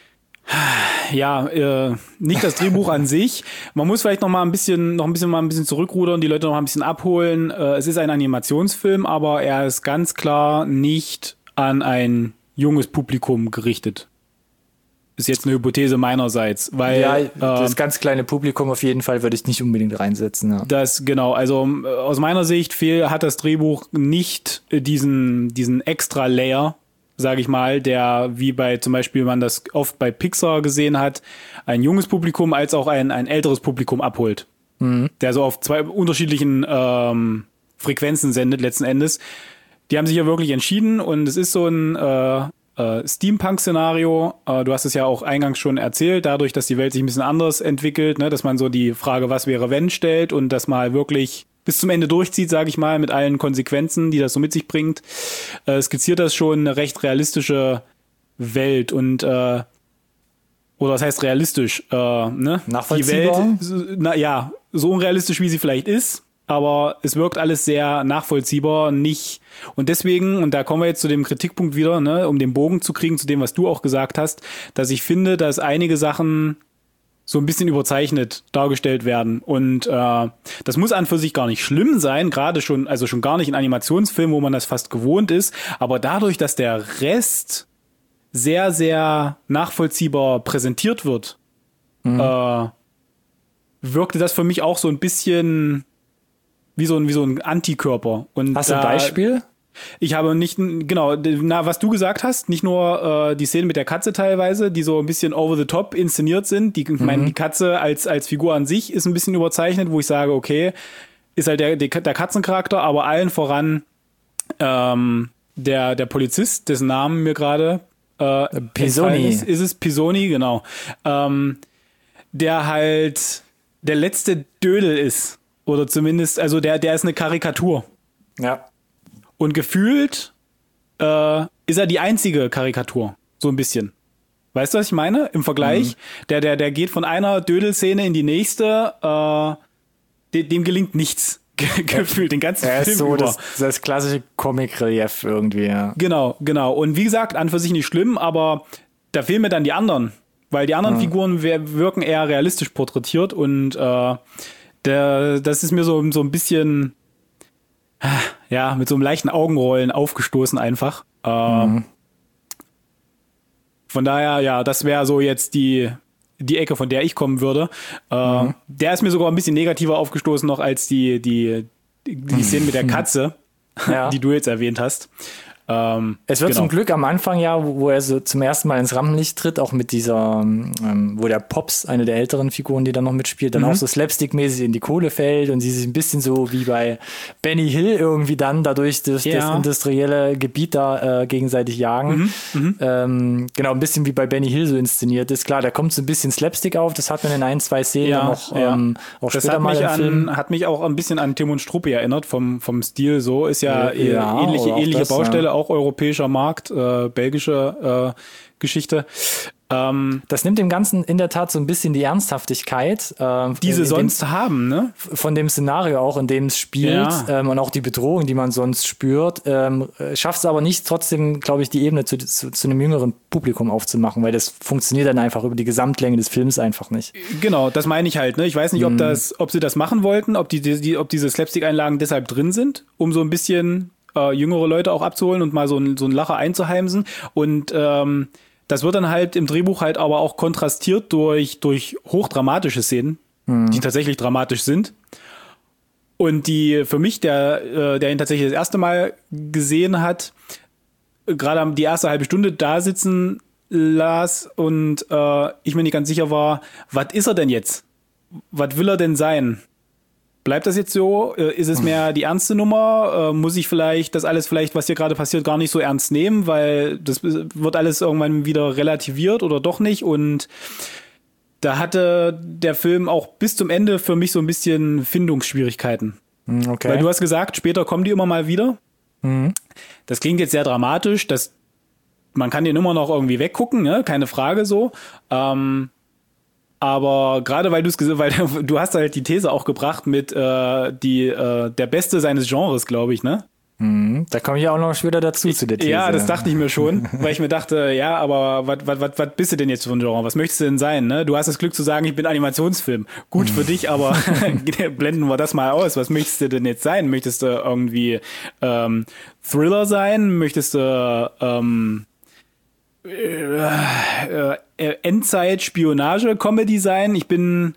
B: nicht das Drehbuch an sich. Man muss vielleicht noch ein bisschen zurückrudern, die Leute noch mal ein bisschen abholen. Es ist ein Animationsfilm, aber er ist ganz klar nicht an ein junges Publikum gerichtet. Ist jetzt eine Hypothese meinerseits, weil
A: das ganz kleine Publikum auf jeden Fall würde ich nicht unbedingt reinsetzen. Ja.
B: Das genau, also aus meiner Sicht hat das Drehbuch nicht diesen extra Layer, sage ich mal, der wie bei zum Beispiel man das oft bei Pixar gesehen hat, ein junges Publikum als auch ein älteres Publikum abholt, der so auf 2 unterschiedlichen Frequenzen sendet letzten Endes. Die haben sich ja wirklich entschieden, und es ist so ein Steampunk-Szenario. Du hast es ja auch eingangs schon erzählt, dadurch, dass die Welt sich ein bisschen anders entwickelt, ne, dass man so die Frage, was wäre wenn, stellt und das mal wirklich bis zum Ende durchzieht, sage ich mal, mit allen Konsequenzen, die das so mit sich bringt, skizziert das schon eine recht realistische Welt und oder was heißt realistisch? Ne?
A: Nachvollziehbar?
B: Die Welt, so unrealistisch, wie sie vielleicht ist, aber es wirkt alles sehr nachvollziehbar, nicht. Und deswegen, und da kommen wir jetzt zu dem Kritikpunkt wieder, ne, um den Bogen zu kriegen, zu dem, was du auch gesagt hast, dass ich finde, dass einige Sachen so ein bisschen überzeichnet dargestellt werden. Und das muss an für sich gar nicht schlimm sein, gerade schon gar nicht in Animationsfilmen, wo man das fast gewohnt ist. Aber dadurch, dass der Rest sehr, sehr nachvollziehbar präsentiert wird, wirkte das für mich auch so ein bisschen wie so ein Antikörper. Und
A: hast du ein Beispiel?
B: Ich habe nicht, genau, was du gesagt hast, nicht nur die Szene mit der Katze teilweise, die so ein bisschen over the top inszeniert sind. Ich meine, die Katze als Figur an sich ist ein bisschen überzeichnet, wo ich sage, okay, ist halt der Katzencharakter, aber allen voran der Polizist, dessen Namen mir gerade
A: Pisoni.
B: Ist es Pisoni, genau. Der halt der letzte Dödel ist. Oder zumindest, also der ist eine Karikatur.
A: Ja.
B: Und gefühlt ist er die einzige Karikatur. So ein bisschen. Weißt du, was ich meine? Im Vergleich. Der geht von einer Dödelszene in die nächste. Dem gelingt nichts. Gefühlt den ganzen Film
A: ist so
B: über.
A: Das klassische Comic-Relief irgendwie, ja.
B: Genau. Und wie gesagt, an für sich nicht schlimm, aber da fehlen mir dann die anderen. Weil die anderen Figuren wirken eher realistisch porträtiert und das ist mir so ein bisschen mit so einem leichten Augenrollen aufgestoßen einfach. Von daher, ja, das wäre so jetzt die Ecke, von der ich kommen würde. Der ist mir sogar ein bisschen negativer aufgestoßen noch als die Szene mit der Katze, die du jetzt erwähnt hast.
A: Es wird zum Glück am Anfang wo er so zum ersten Mal ins Rampenlicht tritt, auch mit dieser, wo der Pops, eine der älteren Figuren, die dann noch mitspielt, dann auch so slapstick-mäßig in die Kohle fällt und sie sich ein bisschen so wie bei Benny Hill irgendwie dann dadurch das industrielle Gebiet da gegenseitig jagen. Genau, ein bisschen wie bei Benny Hill so inszeniert ist. Klar, da kommt so ein bisschen Slapstick auf, das hat man in 1, 2 Szenen auch
B: das
A: später mal im Film.
B: Hat mich auch ein bisschen an Tim und Struppi erinnert vom Stil so. Ist ähnliche Baustelle, auch europäischer Markt, belgische Geschichte.
A: Das nimmt dem Ganzen in der Tat so ein bisschen die Ernsthaftigkeit,
B: die sie sonst haben, ne?
A: Von dem Szenario auch, in dem es spielt, und auch die Bedrohung, die man sonst spürt, schafft es aber nicht, trotzdem, glaube ich, die Ebene zu einem jüngeren Publikum aufzumachen, weil das funktioniert dann einfach über die Gesamtlänge des Films einfach nicht.
B: Genau, das meine ich halt, ne? Ich weiß nicht, ob sie das machen wollten, ob diese Slapstick-Einlagen deshalb drin sind, um so ein bisschen jüngere Leute auch abzuholen und mal so ein Lacher einzuheimsen. Und das wird dann halt im Drehbuch halt aber auch kontrastiert durch hochdramatische Szenen, die tatsächlich dramatisch sind. Und die für mich, der ihn tatsächlich das erste Mal gesehen hat, gerade die erste halbe Stunde da sitzen las und ich mir nicht ganz sicher war, was ist er denn jetzt? Was will er denn sein? Bleibt das jetzt so? Ist es mehr die ernste Nummer? Muss ich das alles, was hier gerade passiert, gar nicht so ernst nehmen, weil das wird alles irgendwann wieder relativiert oder doch nicht? Und da hatte der Film auch bis zum Ende für mich so ein bisschen Findungsschwierigkeiten.
A: Okay.
B: Weil du hast gesagt, später kommen die immer mal wieder. Das klingt jetzt sehr dramatisch, man kann den immer noch irgendwie weggucken, ne? Keine Frage so. Aber gerade weil du hast halt die These auch gebracht mit der Beste seines Genres, glaube ich, ne?
A: Da komme ich auch noch wieder dazu zu der These.
B: Ja, das dachte ich mir schon, weil ich mir dachte, ja, aber was bist du denn jetzt für ein Genre? Was möchtest du denn sein, ne? Du hast das Glück zu sagen, ich bin Animationsfilm. Gut für dich, aber blenden wir das mal aus. Was möchtest du denn jetzt sein? Möchtest du irgendwie Thriller sein? Möchtest du Endzeit-Spionage-Comedy sein? Ich bin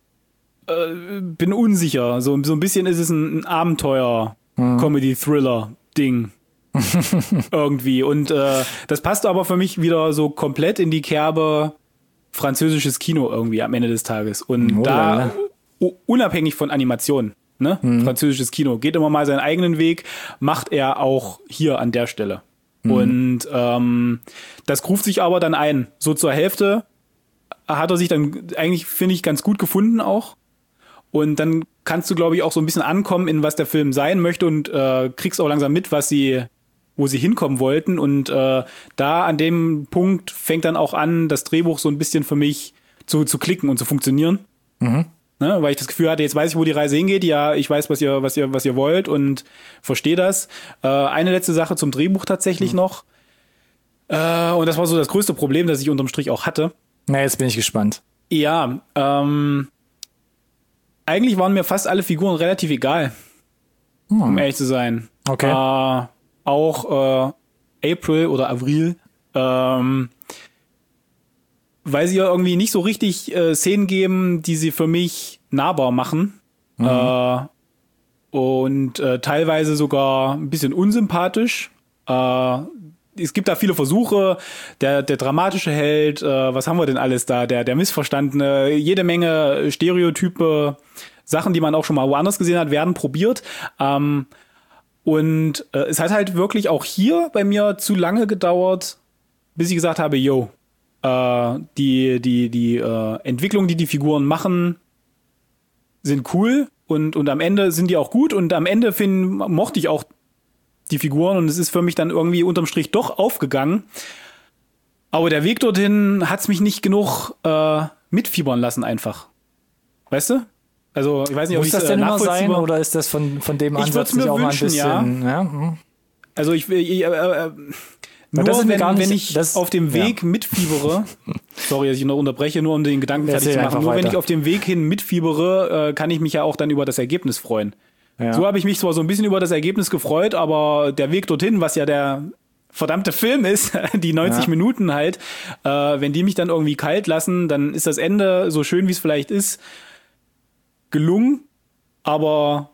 B: unsicher. So ein bisschen ist es ein Abenteuer-Comedy-Thriller-Ding. Irgendwie. Und das passt aber für mich wieder so komplett in die Kerbe französisches Kino irgendwie am Ende des Tages. Und unabhängig von Animation, ne? Französisches Kino. Geht immer mal seinen eigenen Weg, macht er auch hier an der Stelle. Und das ruft sich aber dann ein. So zur Hälfte hat er sich dann eigentlich, finde ich, ganz gut gefunden auch. Und dann kannst du, glaube ich, auch so ein bisschen ankommen, in was der Film sein möchte und kriegst auch langsam mit, wo sie hinkommen wollten. Und da an dem Punkt fängt dann auch an, das Drehbuch so ein bisschen für mich zu klicken und zu funktionieren. Ne, weil ich das Gefühl hatte, jetzt weiß ich, wo die Reise hingeht. Ja, ich weiß, was ihr wollt und verstehe das. Eine letzte Sache zum Drehbuch tatsächlich noch. Und das war so das größte Problem, das ich unterm Strich auch hatte.
A: Na, jetzt bin ich gespannt.
B: Ja, eigentlich waren mir fast alle Figuren relativ egal, um ehrlich zu sein.
A: Okay.
B: Auch April oder Avril, weil sie ja irgendwie nicht so richtig Szenen geben, die sie für mich nahbar machen. und teilweise sogar ein bisschen unsympathisch. Es gibt da viele Versuche, der dramatische Held, was haben wir denn alles da, der Missverstandene, jede Menge Stereotype, Sachen, die man auch schon mal woanders gesehen hat, werden probiert. Und es hat halt wirklich auch hier bei mir zu lange gedauert, bis ich gesagt habe, yo, die Entwicklung, die Figuren machen, sind cool und am Ende sind die auch gut und am Ende mochte ich auch die Figuren und es ist für mich dann irgendwie unterm Strich doch aufgegangen. Aber der Weg dorthin hat's mich nicht genug mitfiebern lassen einfach. Weißt du? Also ich weiß nicht,
A: ob ich das denn immer sein oder ist das von dem Ansatz nicht auch
B: wünschen,
A: mal ein bisschen?
B: Ja. Also nur wenn ich auf dem Weg mitfiebere, sorry, dass ich noch unterbreche, nur um den Gedanken fertig zu machen, nur wenn ich auf dem Weg hin mitfiebere, kann ich mich ja auch dann über das Ergebnis freuen. Ja. So habe ich mich zwar so ein bisschen über das Ergebnis gefreut, aber der Weg dorthin, was ja der verdammte Film ist, die 90 Minuten halt, wenn die mich dann irgendwie kalt lassen, dann ist das Ende, so schön wie es vielleicht ist, gelungen, aber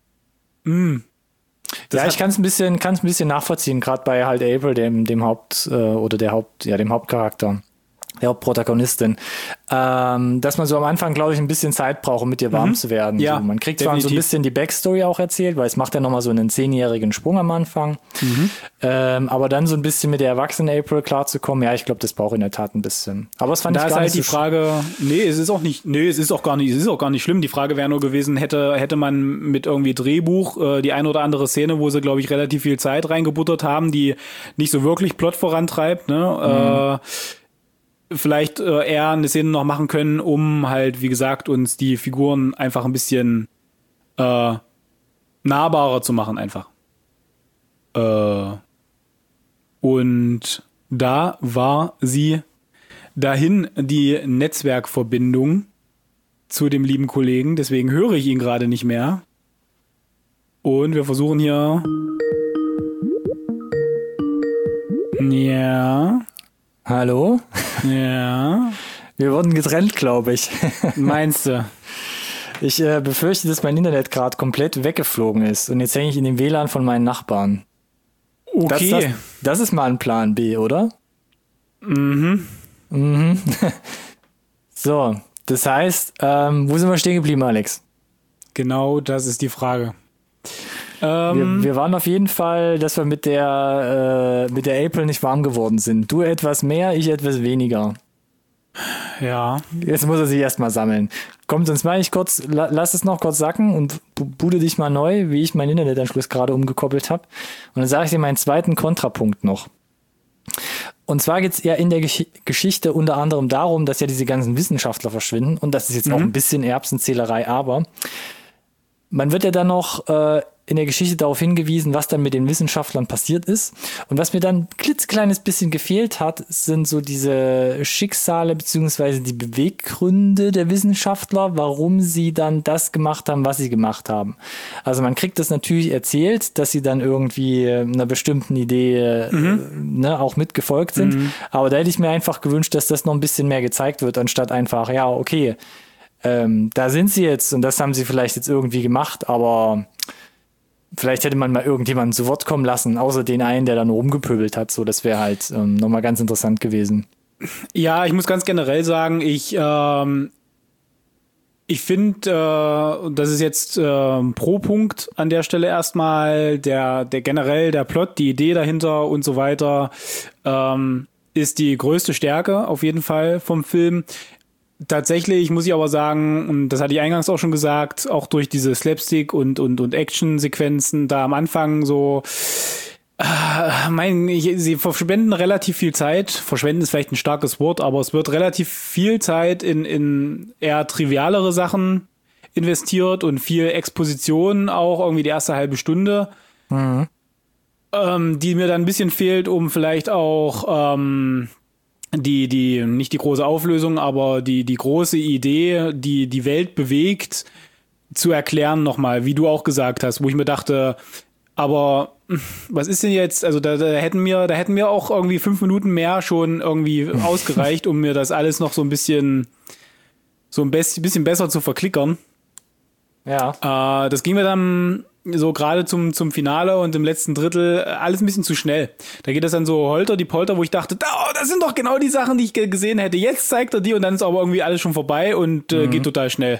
A: ich kann es ein bisschen nachvollziehen, gerade bei halt April, dem Hauptcharakter, der Hauptprotagonistin, dass man so am Anfang, glaube ich, ein bisschen Zeit braucht, um mit ihr warm zu werden.
B: Ja,
A: so, man kriegt zwar so ein bisschen die Backstory auch erzählt, weil es macht ja nochmal so einen 10-jährigen Sprung am Anfang. Aber dann so ein bisschen mit der erwachsenen April klarzukommen, ja, ich glaube, das braucht in der Tat ein bisschen. Aber das fand ich gar nicht. Da ist halt
B: die Frage, es ist auch gar nicht schlimm. Die Frage wäre nur gewesen, hätte man mit irgendwie Drehbuch die eine oder andere Szene, wo sie, glaube ich, relativ viel Zeit reingebuttert haben, die nicht so wirklich Plot vorantreibt, ne? Vielleicht eher eine Szene noch machen können, um halt, wie gesagt, uns die Figuren einfach ein bisschen nahbarer zu machen einfach. Und da war sie dahin, die Netzwerkverbindung zu dem lieben Kollegen. Deswegen höre ich ihn gerade nicht mehr. Und wir versuchen hier... Ja...
A: Hallo?
B: Ja.
A: Wir wurden getrennt, glaube ich.
B: Meinst du?
A: Ich befürchte, dass mein Internet gerade komplett weggeflogen ist und jetzt hänge ich in dem WLAN von meinen Nachbarn.
B: Okay.
A: Das ist mal ein Plan B, oder? So, das heißt, wo sind wir stehen geblieben, Alex?
B: Genau, das ist die Frage.
A: Wir waren auf jeden Fall, dass wir mit der April nicht warm geworden sind. Du etwas mehr, ich etwas weniger.
B: Ja.
A: Jetzt muss er sich erstmal sammeln. Kommt, sonst mache ich kurz, lass es noch kurz sacken und bude dich mal neu, wie ich meinen Internetanschluss gerade umgekoppelt habe. Und dann sage ich dir meinen zweiten Kontrapunkt noch. Und zwar geht es ja in der Geschichte unter anderem darum, dass ja diese ganzen Wissenschaftler verschwinden. Und das ist jetzt auch ein bisschen Erbsenzählerei, aber man wird ja dann noch in der Geschichte darauf hingewiesen, was dann mit den Wissenschaftlern passiert ist. Und was mir dann ein klitzekleines bisschen gefehlt hat, sind so diese Schicksale beziehungsweise die Beweggründe der Wissenschaftler, warum sie dann das gemacht haben, was sie gemacht haben. Also man kriegt das natürlich erzählt, dass sie dann irgendwie einer bestimmten Idee auch mitgefolgt sind. Aber da hätte ich mir einfach gewünscht, dass das noch ein bisschen mehr gezeigt wird, anstatt einfach, ja, okay, da sind sie jetzt und das haben sie vielleicht jetzt irgendwie gemacht, aber vielleicht hätte man mal irgendjemanden zu Wort kommen lassen, außer den einen, der dann rumgepöbelt hat. So, das wäre halt nochmal ganz interessant gewesen.
B: Ja, ich muss ganz generell sagen, ich finde, das ist jetzt pro Punkt an der Stelle erstmal, der generell der Plot, die Idee dahinter und so weiter, ist die größte Stärke auf jeden Fall vom Film. Tatsächlich muss ich aber sagen, und das hatte ich eingangs auch schon gesagt, auch durch diese Slapstick und Action-Sequenzen da am Anfang so, sie verschwenden relativ viel Zeit. Verschwenden ist vielleicht ein starkes Wort, aber es wird relativ viel Zeit in eher trivialere Sachen investiert und viel Exposition auch irgendwie die erste halbe Stunde, die mir dann ein bisschen fehlt, um vielleicht auch die nicht die große Auflösung, aber die große Idee, die die Welt bewegt, zu erklären nochmal, wie du auch gesagt hast, wo ich mir dachte, aber was ist denn jetzt, also da hätten mir auch irgendwie 5 Minuten mehr schon irgendwie ausgereicht, um mir das alles noch so ein bisschen besser zu verklickern.
A: Ja.
B: Das ging mir dann so gerade zum Finale und im letzten Drittel alles ein bisschen zu schnell. Da geht das dann so holter die Polter, wo ich dachte, das sind doch genau die Sachen, die ich gesehen hätte. Jetzt zeigt er die und dann ist aber irgendwie alles schon vorbei und geht total schnell.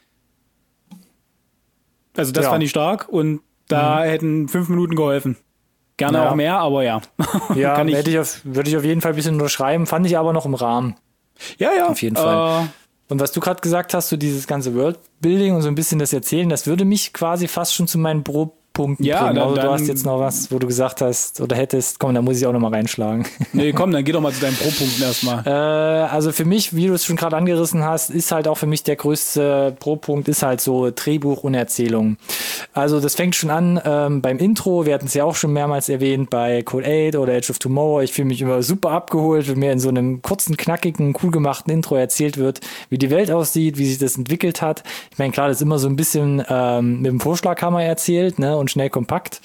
B: Also das fand ich stark und da hätten 5 Minuten geholfen. Gerne auch mehr, aber ja.
A: Ja, würde ich auf jeden Fall ein bisschen unterschreiben, fand ich aber noch im Rahmen.
B: Ja.
A: Auf jeden Fall. Und was du gerade gesagt hast, so dieses ganze Worldbuilding und so ein bisschen das Erzählen, das würde mich quasi fast schon zu meinen Pro-Punkten bringen. Also du hast jetzt noch was, wo du gesagt hast oder hättest, komm, da muss ich auch noch mal reinschlagen.
B: Nee, komm, dann geh doch mal zu deinen Pro-Punkten erstmal.
A: Also für mich, wie du es schon gerade angerissen hast, ist halt auch für mich der größte Pro-Punkt, ist halt so Drehbuch und Erzählung. Also das fängt schon an beim Intro, wir hatten es ja auch schon mehrmals erwähnt, bei Code 8 oder Edge of Tomorrow. Ich fühle mich immer super abgeholt, wenn mir in so einem kurzen, knackigen, cool gemachten Intro erzählt wird, wie die Welt aussieht, wie sich das entwickelt hat. Ich meine, klar, das ist immer so ein bisschen mit dem Vorschlaghammer erzählt, ne, und schnell kompakt.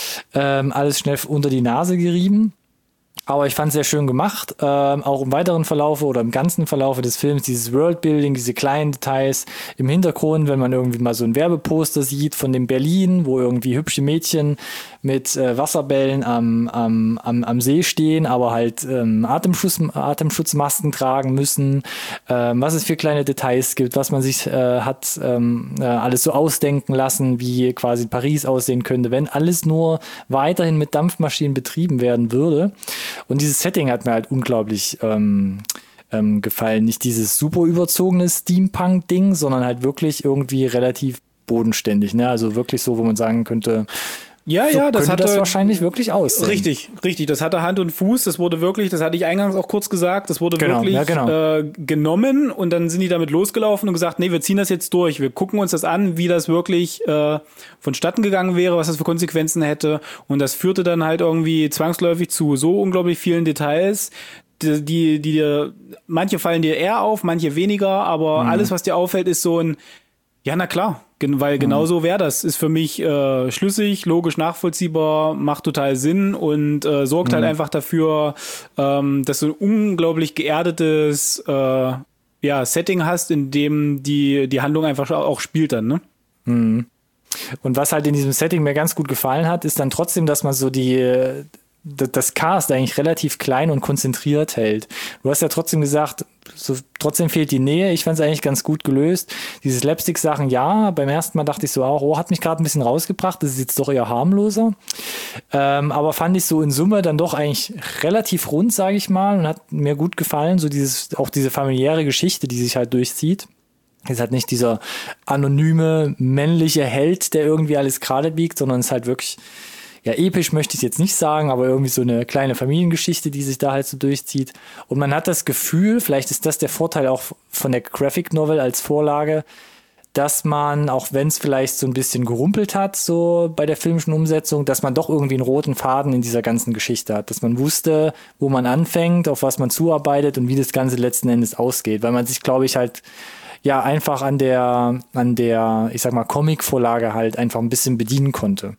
A: Alles schnell unter die Nase gerieben. Aber ich fand es sehr schön gemacht, auch im weiteren Verlaufe oder im ganzen Verlaufe des Films, dieses Worldbuilding, diese kleinen Details im Hintergrund, wenn man irgendwie mal so ein Werbeposter sieht von dem Berlin, wo irgendwie hübsche Mädchen mit Wasserbällen am See stehen, aber halt Atemschutzmasken tragen müssen, was es für kleine Details gibt, was man sich hat alles so ausdenken lassen, wie quasi Paris aussehen könnte, wenn alles nur weiterhin mit Dampfmaschinen betrieben werden würde. Und dieses Setting hat mir halt unglaublich gefallen. Nicht dieses super überzogene Steampunk-Ding, sondern halt wirklich irgendwie relativ bodenständig. Ne? Also wirklich so, wo man sagen könnte, das hatte das wahrscheinlich wirklich aus.
B: Richtig. Das hatte Hand und Fuß. Das wurde wirklich, das hatte ich eingangs auch kurz gesagt, das wurde genommen und dann sind die damit losgelaufen und gesagt, nee, wir ziehen das jetzt durch. Wir gucken uns das an, wie das wirklich vonstatten gegangen wäre, was das für Konsequenzen hätte. Und das führte dann halt irgendwie zwangsläufig zu so unglaublich vielen Details, die manche fallen dir eher auf, manche weniger, aber alles, was dir auffällt, ist so ein, ja, na klar, weil genau so wäre das. Ist für mich schlüssig, logisch nachvollziehbar, macht total Sinn und sorgt halt einfach dafür, dass du ein unglaublich geerdetes Setting hast, in dem die Handlung einfach auch spielt dann, ne?
A: Mhm. Und was halt in diesem Setting mir ganz gut gefallen hat, ist dann trotzdem, dass man so das Cast eigentlich relativ klein und konzentriert hält. Du hast ja trotzdem gesagt, trotzdem fehlt die Nähe. Ich fand es eigentlich ganz gut gelöst. Diese Slapstick-Sachen, ja, beim ersten Mal dachte ich so auch, hat mich gerade ein bisschen rausgebracht. Das ist jetzt doch eher harmloser. Aber fand ich so in Summe dann doch eigentlich relativ rund, sage ich mal, und hat mir gut gefallen. So auch diese familiäre Geschichte, die sich halt durchzieht. Es ist halt nicht dieser anonyme, männliche Held, der irgendwie alles gerade biegt, sondern es ist halt wirklich, ja, episch möchte ich jetzt nicht sagen, aber irgendwie so eine kleine Familiengeschichte, die sich da halt so durchzieht. Und man hat das Gefühl, vielleicht ist das der Vorteil auch von der Graphic Novel als Vorlage, dass man, auch wenn es vielleicht so ein bisschen gerumpelt hat, so bei der filmischen Umsetzung, dass man doch irgendwie einen roten Faden in dieser ganzen Geschichte hat. Dass man wusste, wo man anfängt, auf was man zuarbeitet und wie das Ganze letzten Endes ausgeht. Weil man sich, glaube ich, halt ja einfach an der, ich sag mal, Comic-Vorlage halt einfach ein bisschen bedienen konnte.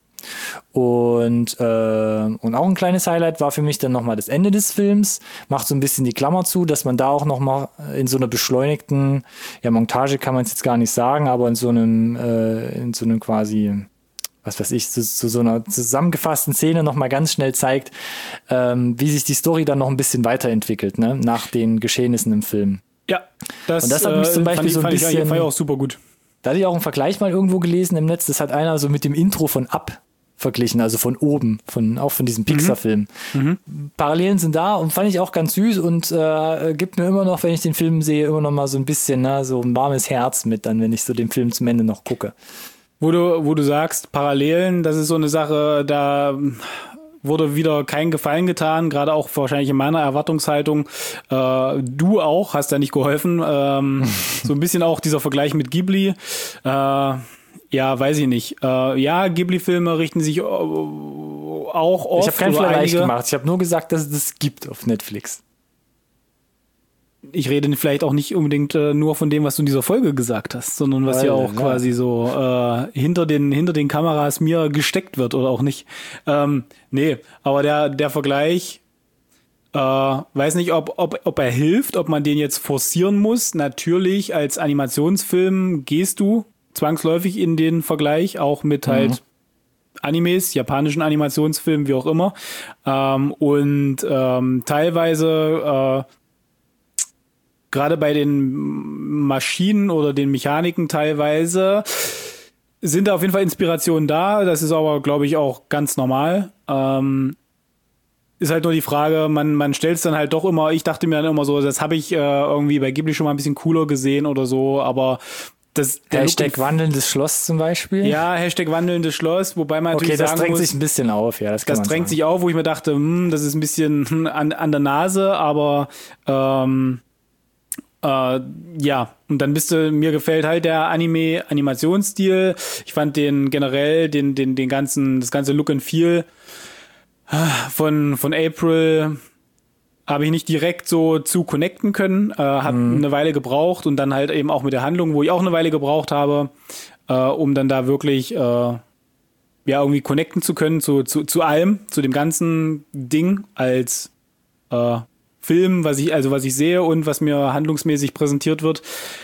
A: Und auch ein kleines Highlight war für mich dann nochmal das Ende des Films, macht so ein bisschen die Klammer zu, dass man da auch nochmal in so einer beschleunigten, ja, Montage kann man es jetzt gar nicht sagen, aber in so einem quasi, was weiß ich, so einer zusammengefassten Szene nochmal ganz schnell zeigt, wie sich die Story dann noch ein bisschen weiterentwickelt, ne, nach den Geschehnissen im Film.
B: Ja,
A: und das hat mich zum Beispiel so ein bisschen,
B: fand ich auch super gut.
A: Da hatte ich auch einen Vergleich mal irgendwo gelesen im Netz, das hat einer so mit dem Intro von Up verglichen, also von oben, auch von diesem Pixar-Film. Parallelen sind da und fand ich auch ganz süß und gibt mir immer noch, wenn ich den Film sehe, immer noch mal so ein bisschen, so ein warmes Herz mit, dann, wenn ich so den Film zum Ende noch gucke.
B: Wo du sagst, Parallelen, das ist so eine Sache, da wurde wieder keinen Gefallen getan, gerade auch wahrscheinlich in meiner Erwartungshaltung. Du auch, hast da nicht geholfen. So ein bisschen auch dieser Vergleich mit Ghibli. Ja, weiß ich nicht. Ja, Ghibli-Filme richten sich auch oft.
A: Ich habe keinen Vergleich gemacht. Ich habe nur gesagt, dass es das gibt auf Netflix.
B: Ich rede vielleicht auch nicht unbedingt nur von dem, was du in dieser Folge gesagt hast, sondern was ja auch quasi so hinter den Kameras mir gesteckt wird oder auch nicht. Nee, aber der Vergleich, weiß nicht, ob er hilft, ob man den jetzt forcieren muss. Natürlich, als Animationsfilm gehst du zwangsläufig in den Vergleich, auch mit halt Animes, japanischen Animationsfilmen, wie auch immer. Teilweise gerade bei den Maschinen oder den Mechaniken teilweise sind da auf jeden Fall Inspirationen da. Das ist aber, glaube ich, auch ganz normal. Ist halt nur die Frage, man stellt es dann halt doch immer, ich dachte mir dann immer so, das habe ich irgendwie bei Ghibli schon mal ein bisschen cooler gesehen oder so, aber
A: Hashtag wandelndes Schloss zum Beispiel?
B: Ja, Hashtag wandelndes Schloss, wobei man natürlich sagen muss...
A: Okay, das drängt sich ein bisschen auf, ja,
B: das drängt sich auf, wo ich mir dachte, das ist ein bisschen an der Nase, aber ja, und dann mir gefällt halt der Animationsstil. Ich fand den generell, das ganze Look and Feel von April habe ich nicht direkt so zu connecten können, habe eine Weile gebraucht und dann halt eben auch mit der Handlung, wo ich auch eine Weile gebraucht habe, um dann da wirklich irgendwie connecten zu können zu allem, zu dem ganzen Ding als Film, was ich sehe und was mir handlungsmäßig präsentiert wird.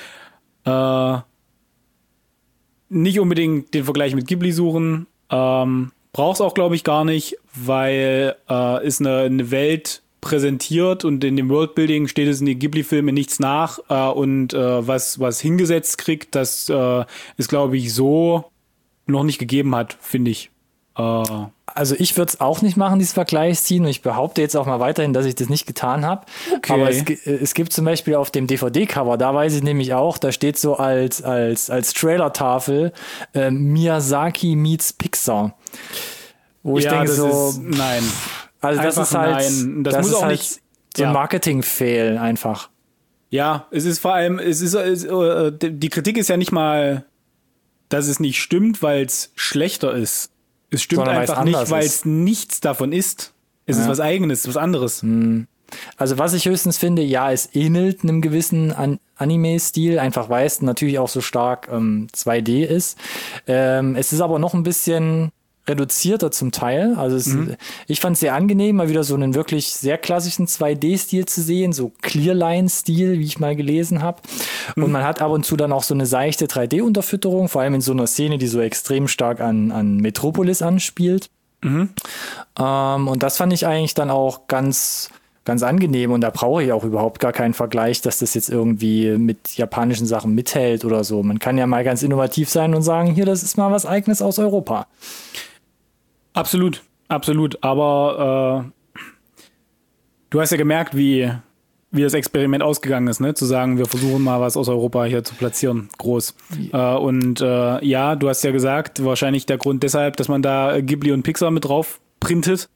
B: Nicht unbedingt den Vergleich mit Ghibli suchen, brauch's auch, glaube ich, gar nicht, weil ist eine Welt präsentiert und in dem Worldbuilding steht es in den Ghibli-Filmen nichts nach und was hingesetzt kriegt, das ist, glaube ich, so noch nicht gegeben hat, finde ich.
A: Also ich würde es auch nicht machen, dieses Vergleich ziehen, und ich behaupte jetzt auch mal weiterhin, dass ich das nicht getan habe. Okay. Aber es gibt zum Beispiel auf dem DVD-Cover, da weiß ich nämlich auch, da steht so als Trailer-Tafel Miyazaki meets Pixar. Wo ich denke so,
B: nein.
A: Also das ist halt,
B: nein. Das muss
A: ist
B: auch
A: halt
B: nicht
A: so ein Marketing-Fail einfach.
B: Ja, es ist vor allem, die Kritik ist ja nicht mal, dass es nicht stimmt, weil es schlechter ist. Es stimmt sondern einfach nicht, weil es nichts davon ist. Es ist was Eigenes, was anderes.
A: Also was ich höchstens finde, ja, es ähnelt einem gewissen Anime-Stil, einfach weil es natürlich auch so stark 2D ist. Es ist aber noch ein bisschen reduzierter zum Teil. Also ich fand es sehr angenehm, mal wieder so einen wirklich sehr klassischen 2D-Stil zu sehen, so Clearline-Stil, wie ich mal gelesen habe. Und man hat ab und zu dann auch so eine seichte 3D-Unterfütterung, vor allem in so einer Szene, die so extrem stark an Metropolis anspielt. Und das fand ich eigentlich dann auch ganz angenehm, und da brauche ich auch überhaupt gar keinen Vergleich, dass das jetzt irgendwie mit japanischen Sachen mithält oder so. Man kann ja mal ganz innovativ sein und sagen, hier, das ist mal was Eigenes aus Europa.
B: Absolut. Aber du hast ja gemerkt, wie das Experiment ausgegangen ist, ne? Zu sagen, wir versuchen mal was aus Europa hier zu platzieren, groß. Ja, du hast ja gesagt, wahrscheinlich der Grund deshalb, dass man da Ghibli und Pixar mit drauf printet.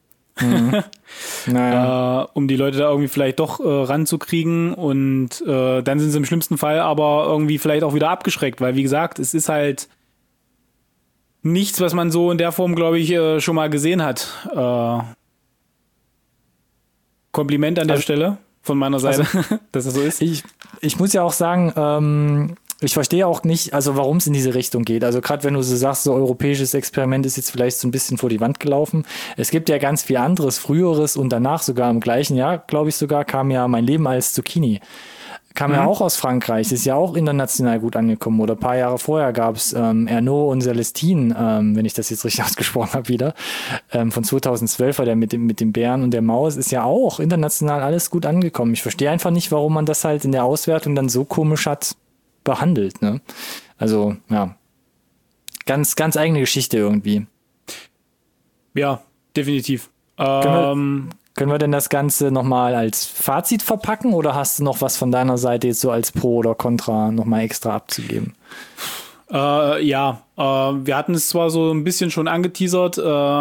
A: Naja.
B: Um die Leute da irgendwie vielleicht doch ranzukriegen, und dann sind sie im schlimmsten Fall aber irgendwie vielleicht auch wieder abgeschreckt, weil wie gesagt, es ist halt nichts, was man so in der Form, glaube ich, schon mal gesehen hat. Kompliment an der Stelle von meiner Seite, dass es so ist.
A: Ich muss ja auch sagen, ich verstehe auch nicht, also warum es in diese Richtung geht. Also gerade wenn du so sagst, so europäisches Experiment ist jetzt vielleicht so ein bisschen vor die Wand gelaufen. Es gibt ja ganz viel anderes, früheres, und danach sogar im gleichen Jahr, glaube ich sogar, kam ja Mein Leben als Zucchini. Kam ja auch aus Frankreich, ist ja auch international gut angekommen. Oder ein paar Jahre vorher gab es Ernaud und Celestine, wenn ich das jetzt richtig ausgesprochen habe wieder, von 2012, der mit dem Bären und der Maus, ist ja auch international alles gut angekommen. Ich verstehe einfach nicht, warum man das halt in der Auswertung dann so komisch hat behandelt, ne? Also, ja. Ganz, ganz eigene Geschichte irgendwie.
B: Ja, definitiv.
A: Können wir denn das Ganze nochmal als Fazit verpacken, oder hast du noch was von deiner Seite jetzt so als Pro oder Contra nochmal extra abzugeben?
B: Wir hatten es zwar so ein bisschen schon angeteasert,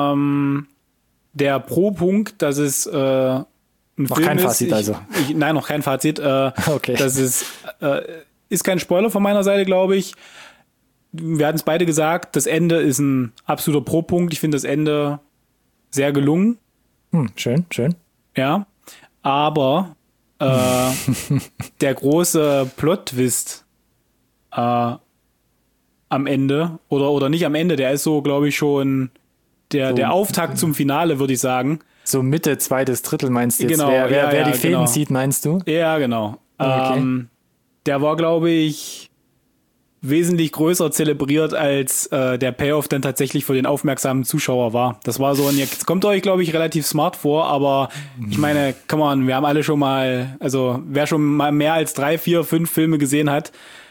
B: der Pro-Punkt, dass es ein
A: noch
B: Film
A: kein
B: ist.
A: Fazit also.
B: Nein, noch kein Fazit.
A: Okay.
B: Das ist kein Spoiler von meiner Seite, glaube ich. Wir hatten es beide gesagt, das Ende ist ein absoluter Pro-Punkt. Ich finde das Ende sehr gelungen.
A: Schön.
B: Ja, aber der große Plot-Twist am Ende, oder nicht am Ende, der ist so, glaube ich, schon der Auftakt zum Finale, würde ich sagen.
A: So Mitte, zweites Drittel meinst du jetzt?
B: Genau,
A: wer die Fäden zieht, meinst du?
B: Ja, genau.
A: Okay.
B: Der war, glaube ich, wesentlich größer zelebriert, als der Payoff dann tatsächlich für den aufmerksamen Zuschauer war. Das war so, und jetzt kommt euch, glaube ich, relativ smart vor, aber ich meine, come on, wir haben alle schon mal, also wer schon mal mehr als 3, 4, 5 Filme gesehen hat,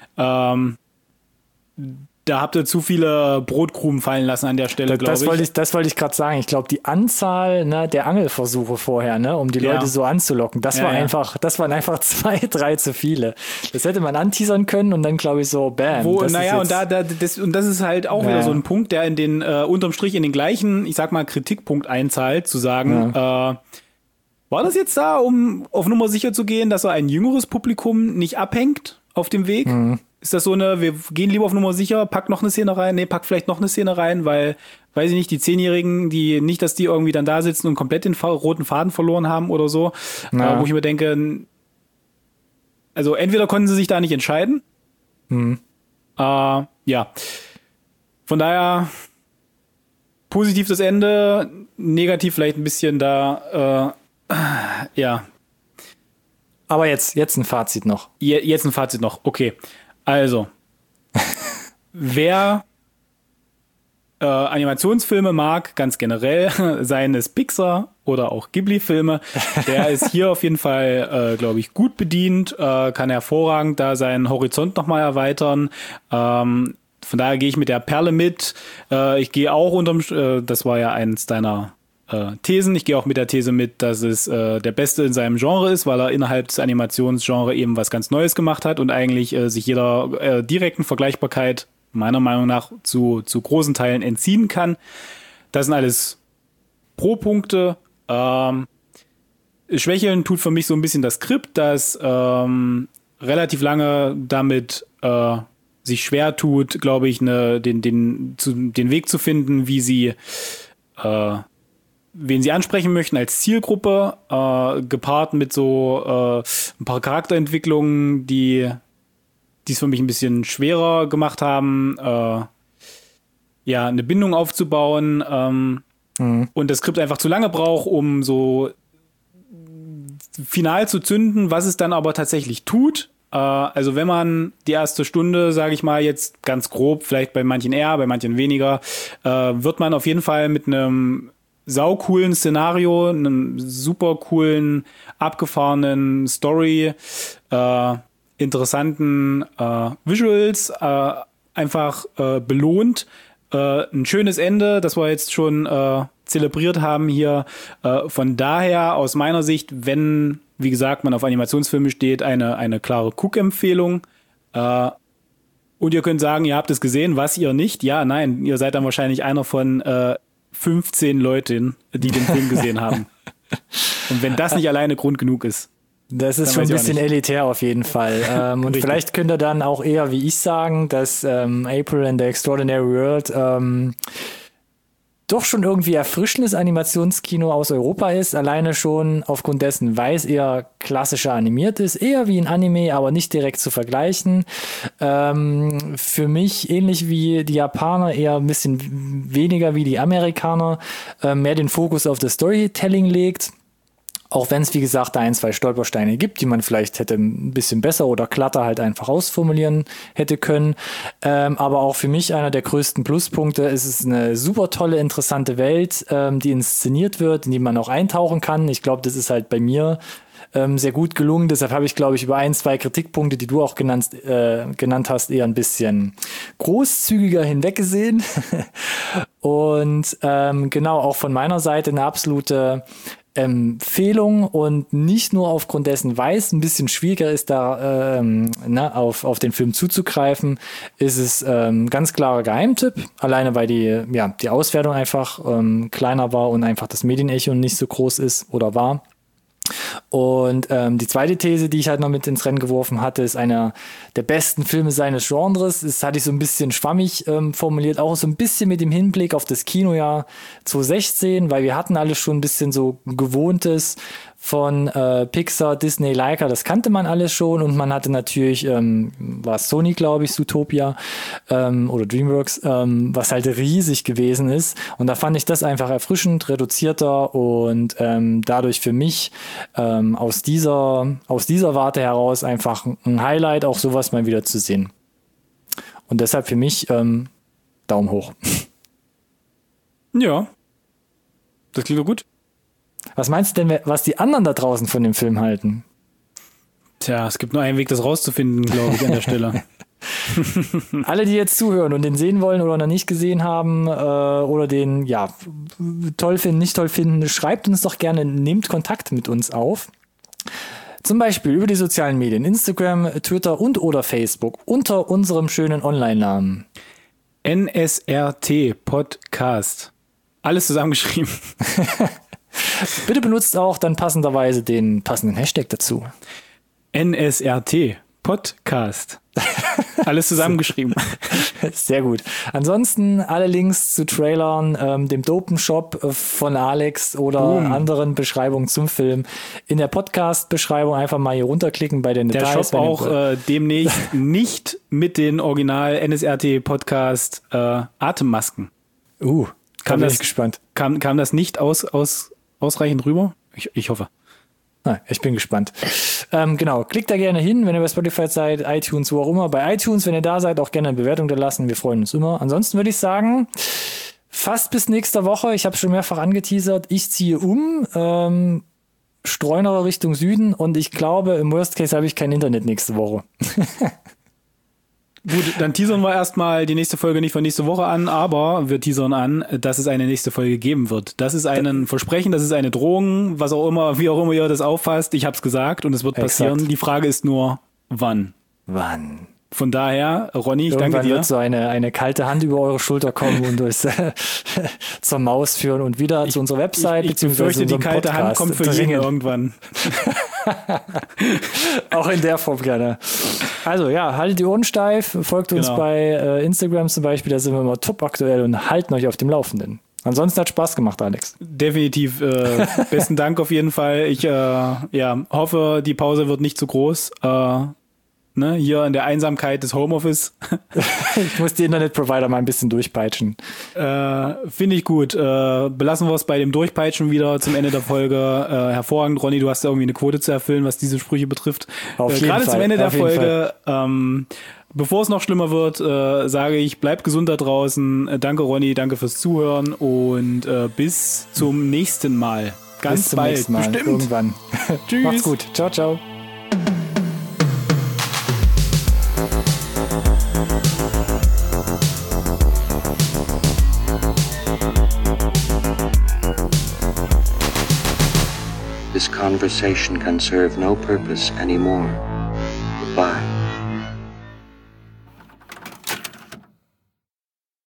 B: da habt ihr zu viele Brotkrumen fallen lassen an der Stelle, glaube ich.
A: Das wollte ich gerade sagen. Ich glaube, die Anzahl der Angelversuche vorher, um die Leute so anzulocken, das waren einfach 2, 3 zu viele. Das hätte man anteasern können und dann, glaube ich, so, bam.
B: Und das ist halt auch wieder so ein Punkt, der in den unterm Strich in den gleichen, ich sag mal, Kritikpunkt einzahlt, zu sagen, war das jetzt da, um auf Nummer sicher zu gehen, dass er ein jüngeres Publikum nicht abhängt auf dem Weg? Ist das so wir gehen lieber auf Nummer sicher, pack noch eine Szene rein, pack vielleicht noch eine Szene rein, weil, weiß ich nicht, die 10-Jährigen, dass die irgendwie dann da sitzen und komplett den roten Faden verloren haben oder so, wo ich mir denke, also entweder konnten sie sich da nicht entscheiden, von daher positiv das Ende, negativ vielleicht ein bisschen da,
A: Aber jetzt ein Fazit noch.
B: Jetzt ein Fazit noch, okay. Also, wer Animationsfilme mag, ganz generell, seien es Pixar oder auch Ghibli-Filme, der ist hier auf jeden Fall, glaube ich, gut bedient, kann hervorragend da seinen Horizont nochmal erweitern. Von daher gehe ich mit der Perle mit. Ich gehe auch das war ja eins deiner Thesen. Ich gehe auch mit der These mit, dass es der Beste in seinem Genre ist, weil er innerhalb des Animationsgenres eben was ganz Neues gemacht hat und eigentlich sich jeder direkten Vergleichbarkeit meiner Meinung nach zu großen Teilen entziehen kann. Das sind alles Pro-Punkte. Schwächeln tut für mich so ein bisschen das Skript, das relativ lange damit sich schwer tut, glaube ich, den Weg zu finden, wie sie wen sie ansprechen möchten als Zielgruppe, gepaart mit so ein paar Charakterentwicklungen, die es für mich ein bisschen schwerer gemacht haben, eine Bindung aufzubauen und das Skript einfach zu lange braucht, um so final zu zünden, was es dann aber tatsächlich tut. Also wenn man die erste Stunde, sage ich mal jetzt ganz grob, vielleicht bei manchen eher, bei manchen weniger, wird man auf jeden Fall mit einem saucoolen Szenario, einem super coolen, abgefahrenen Story, interessanten Visuals einfach belohnt. Ein schönes Ende, das wir jetzt schon zelebriert haben hier. Von daher aus meiner Sicht, wenn, wie gesagt, man auf Animationsfilme steht, eine klare Guck-Empfehlung. Und ihr könnt sagen, ihr habt es gesehen, was ihr nicht. Ja, nein, ihr seid dann wahrscheinlich einer von 15 Leuten, die den Film gesehen haben. Und wenn das nicht alleine Grund genug ist.
A: Das ist schon ein bisschen elitär auf jeden Fall. Und vielleicht könnt ihr dann auch eher wie ich sagen, dass April in the Extraordinary World doch schon irgendwie erfrischendes Animationskino aus Europa ist, alleine schon aufgrund dessen, weil es eher klassischer animiert ist, eher wie ein Anime, aber nicht direkt zu vergleichen. Für mich ähnlich wie die Japaner, eher ein bisschen weniger wie die Amerikaner, mehr den Fokus auf das Storytelling legt. Auch wenn es, wie gesagt, da 1, 2 Stolpersteine gibt, die man vielleicht hätte ein bisschen besser oder glatter halt einfach ausformulieren hätte können. Aber auch für mich einer der größten Pluspunkte. Es ist eine super tolle, interessante Welt, die inszeniert wird, in die man auch eintauchen kann. Ich glaube, das ist halt bei mir sehr gut gelungen. Deshalb habe ich, glaube ich, über 1, 2 Kritikpunkte, die du auch genannt hast, eher ein bisschen großzügiger hinweggesehen. Und genau, auch von meiner Seite eine absolute Empfehlung und nicht nur aufgrund dessen, weil es ein bisschen schwieriger ist, da auf den Film zuzugreifen, ist es ganz klarer Geheimtipp, alleine weil die Auswertung einfach kleiner war und einfach das Medienecho nicht so groß ist oder war. Und die zweite These, die ich halt noch mit ins Rennen geworfen hatte, ist einer der besten Filme seines Genres. Das hatte ich so ein bisschen schwammig formuliert, auch so ein bisschen mit dem Hinblick auf das Kinojahr 2016, weil wir hatten alles schon ein bisschen so Gewohntes von Pixar, Disney, Leica, das kannte man alles schon und man hatte natürlich, war es Sony, glaube ich, Zootopia oder DreamWorks, was halt riesig gewesen ist und da fand ich das einfach erfrischend, reduzierter und dadurch für mich aus dieser Warte heraus einfach ein Highlight, auch sowas mal wieder zu sehen. Und deshalb für mich Daumen hoch.
B: Ja, das klingt doch gut.
A: Was meinst du denn, was die anderen da draußen von dem Film halten?
B: Tja, es gibt nur einen Weg, das rauszufinden, glaube ich, an der Stelle.
A: Alle, die jetzt zuhören und den sehen wollen oder noch nicht gesehen haben oder den toll finden, nicht toll finden, schreibt uns doch gerne, nehmt Kontakt mit uns auf. Zum Beispiel über die sozialen Medien, Instagram, Twitter und oder Facebook unter unserem schönen Online-Namen.
B: NSRT Podcast. Alles zusammengeschrieben.
A: Bitte benutzt auch dann passenderweise den passenden Hashtag dazu.
B: NSRT Podcast. Alles zusammengeschrieben.
A: Sehr gut. Ansonsten alle Links zu Trailern, dem Dopen-Shop von Alex oder anderen Beschreibungen zum Film in der Podcast-Beschreibung einfach mal hier runterklicken bei den Details.
B: Der Shop auch demnächst nicht mit den Original NSRT Podcast Atemmasken.
A: Bin ich gespannt.
B: Kam das nicht ausreichend rüber? Ich hoffe.
A: Ich bin gespannt. Genau, klickt da gerne hin, wenn ihr bei Spotify seid, iTunes, wo auch immer. Bei iTunes, wenn ihr da seid, auch gerne eine Bewertung da lassen. Wir freuen uns immer. Ansonsten würde ich sagen, fast bis nächste Woche. Ich habe schon mehrfach angeteasert. Ich ziehe streunere Richtung Süden und ich glaube, im Worst Case habe ich kein Internet nächste Woche.
B: Gut, dann teasern wir erstmal die nächste Folge nicht von nächste Woche an, aber wir teasern an, dass es eine nächste Folge geben wird. Das ist ein Versprechen, das ist eine Drohung, was auch immer, wie auch immer ihr das auffasst. Ich hab's gesagt und es wird passieren. Exakt. Die Frage ist nur, wann? Von daher, Ronny, ich danke dir.
A: Wird so eine kalte Hand über eure Schulter kommen und euch zur Maus führen und wieder zu unserer Website
B: ich befürchte, die kalte
A: Podcast
B: Hand kommt für jeden irgendwann.
A: Auch in der Form gerne. Also haltet die Ohren steif, folgt uns bei Instagram zum Beispiel, da sind wir immer top aktuell und halten euch auf dem Laufenden. Ansonsten hat Spaß gemacht, Alex.
B: Definitiv. Besten Dank auf jeden Fall. Ich hoffe, die Pause wird nicht zu groß. Hier in der Einsamkeit des Homeoffice.
A: Ich muss die Internetprovider mal ein bisschen durchpeitschen.
B: Finde ich gut. Belassen wir es bei dem Durchpeitschen wieder zum Ende der Folge. Hervorragend, Ronny, du hast ja irgendwie eine Quote zu erfüllen, was diese Sprüche betrifft. Gerade zum Ende der Folge. Bevor es noch schlimmer wird, sage ich, bleibt gesund da draußen. Danke, Ronny, danke fürs Zuhören und bis zum nächsten Mal.
A: Ganz bald. Bis zum nächsten Mal. Bestimmt. Irgendwann.
B: Tschüss.
A: Macht's gut. Ciao, ciao.
C: This conversation can serve no purpose anymore.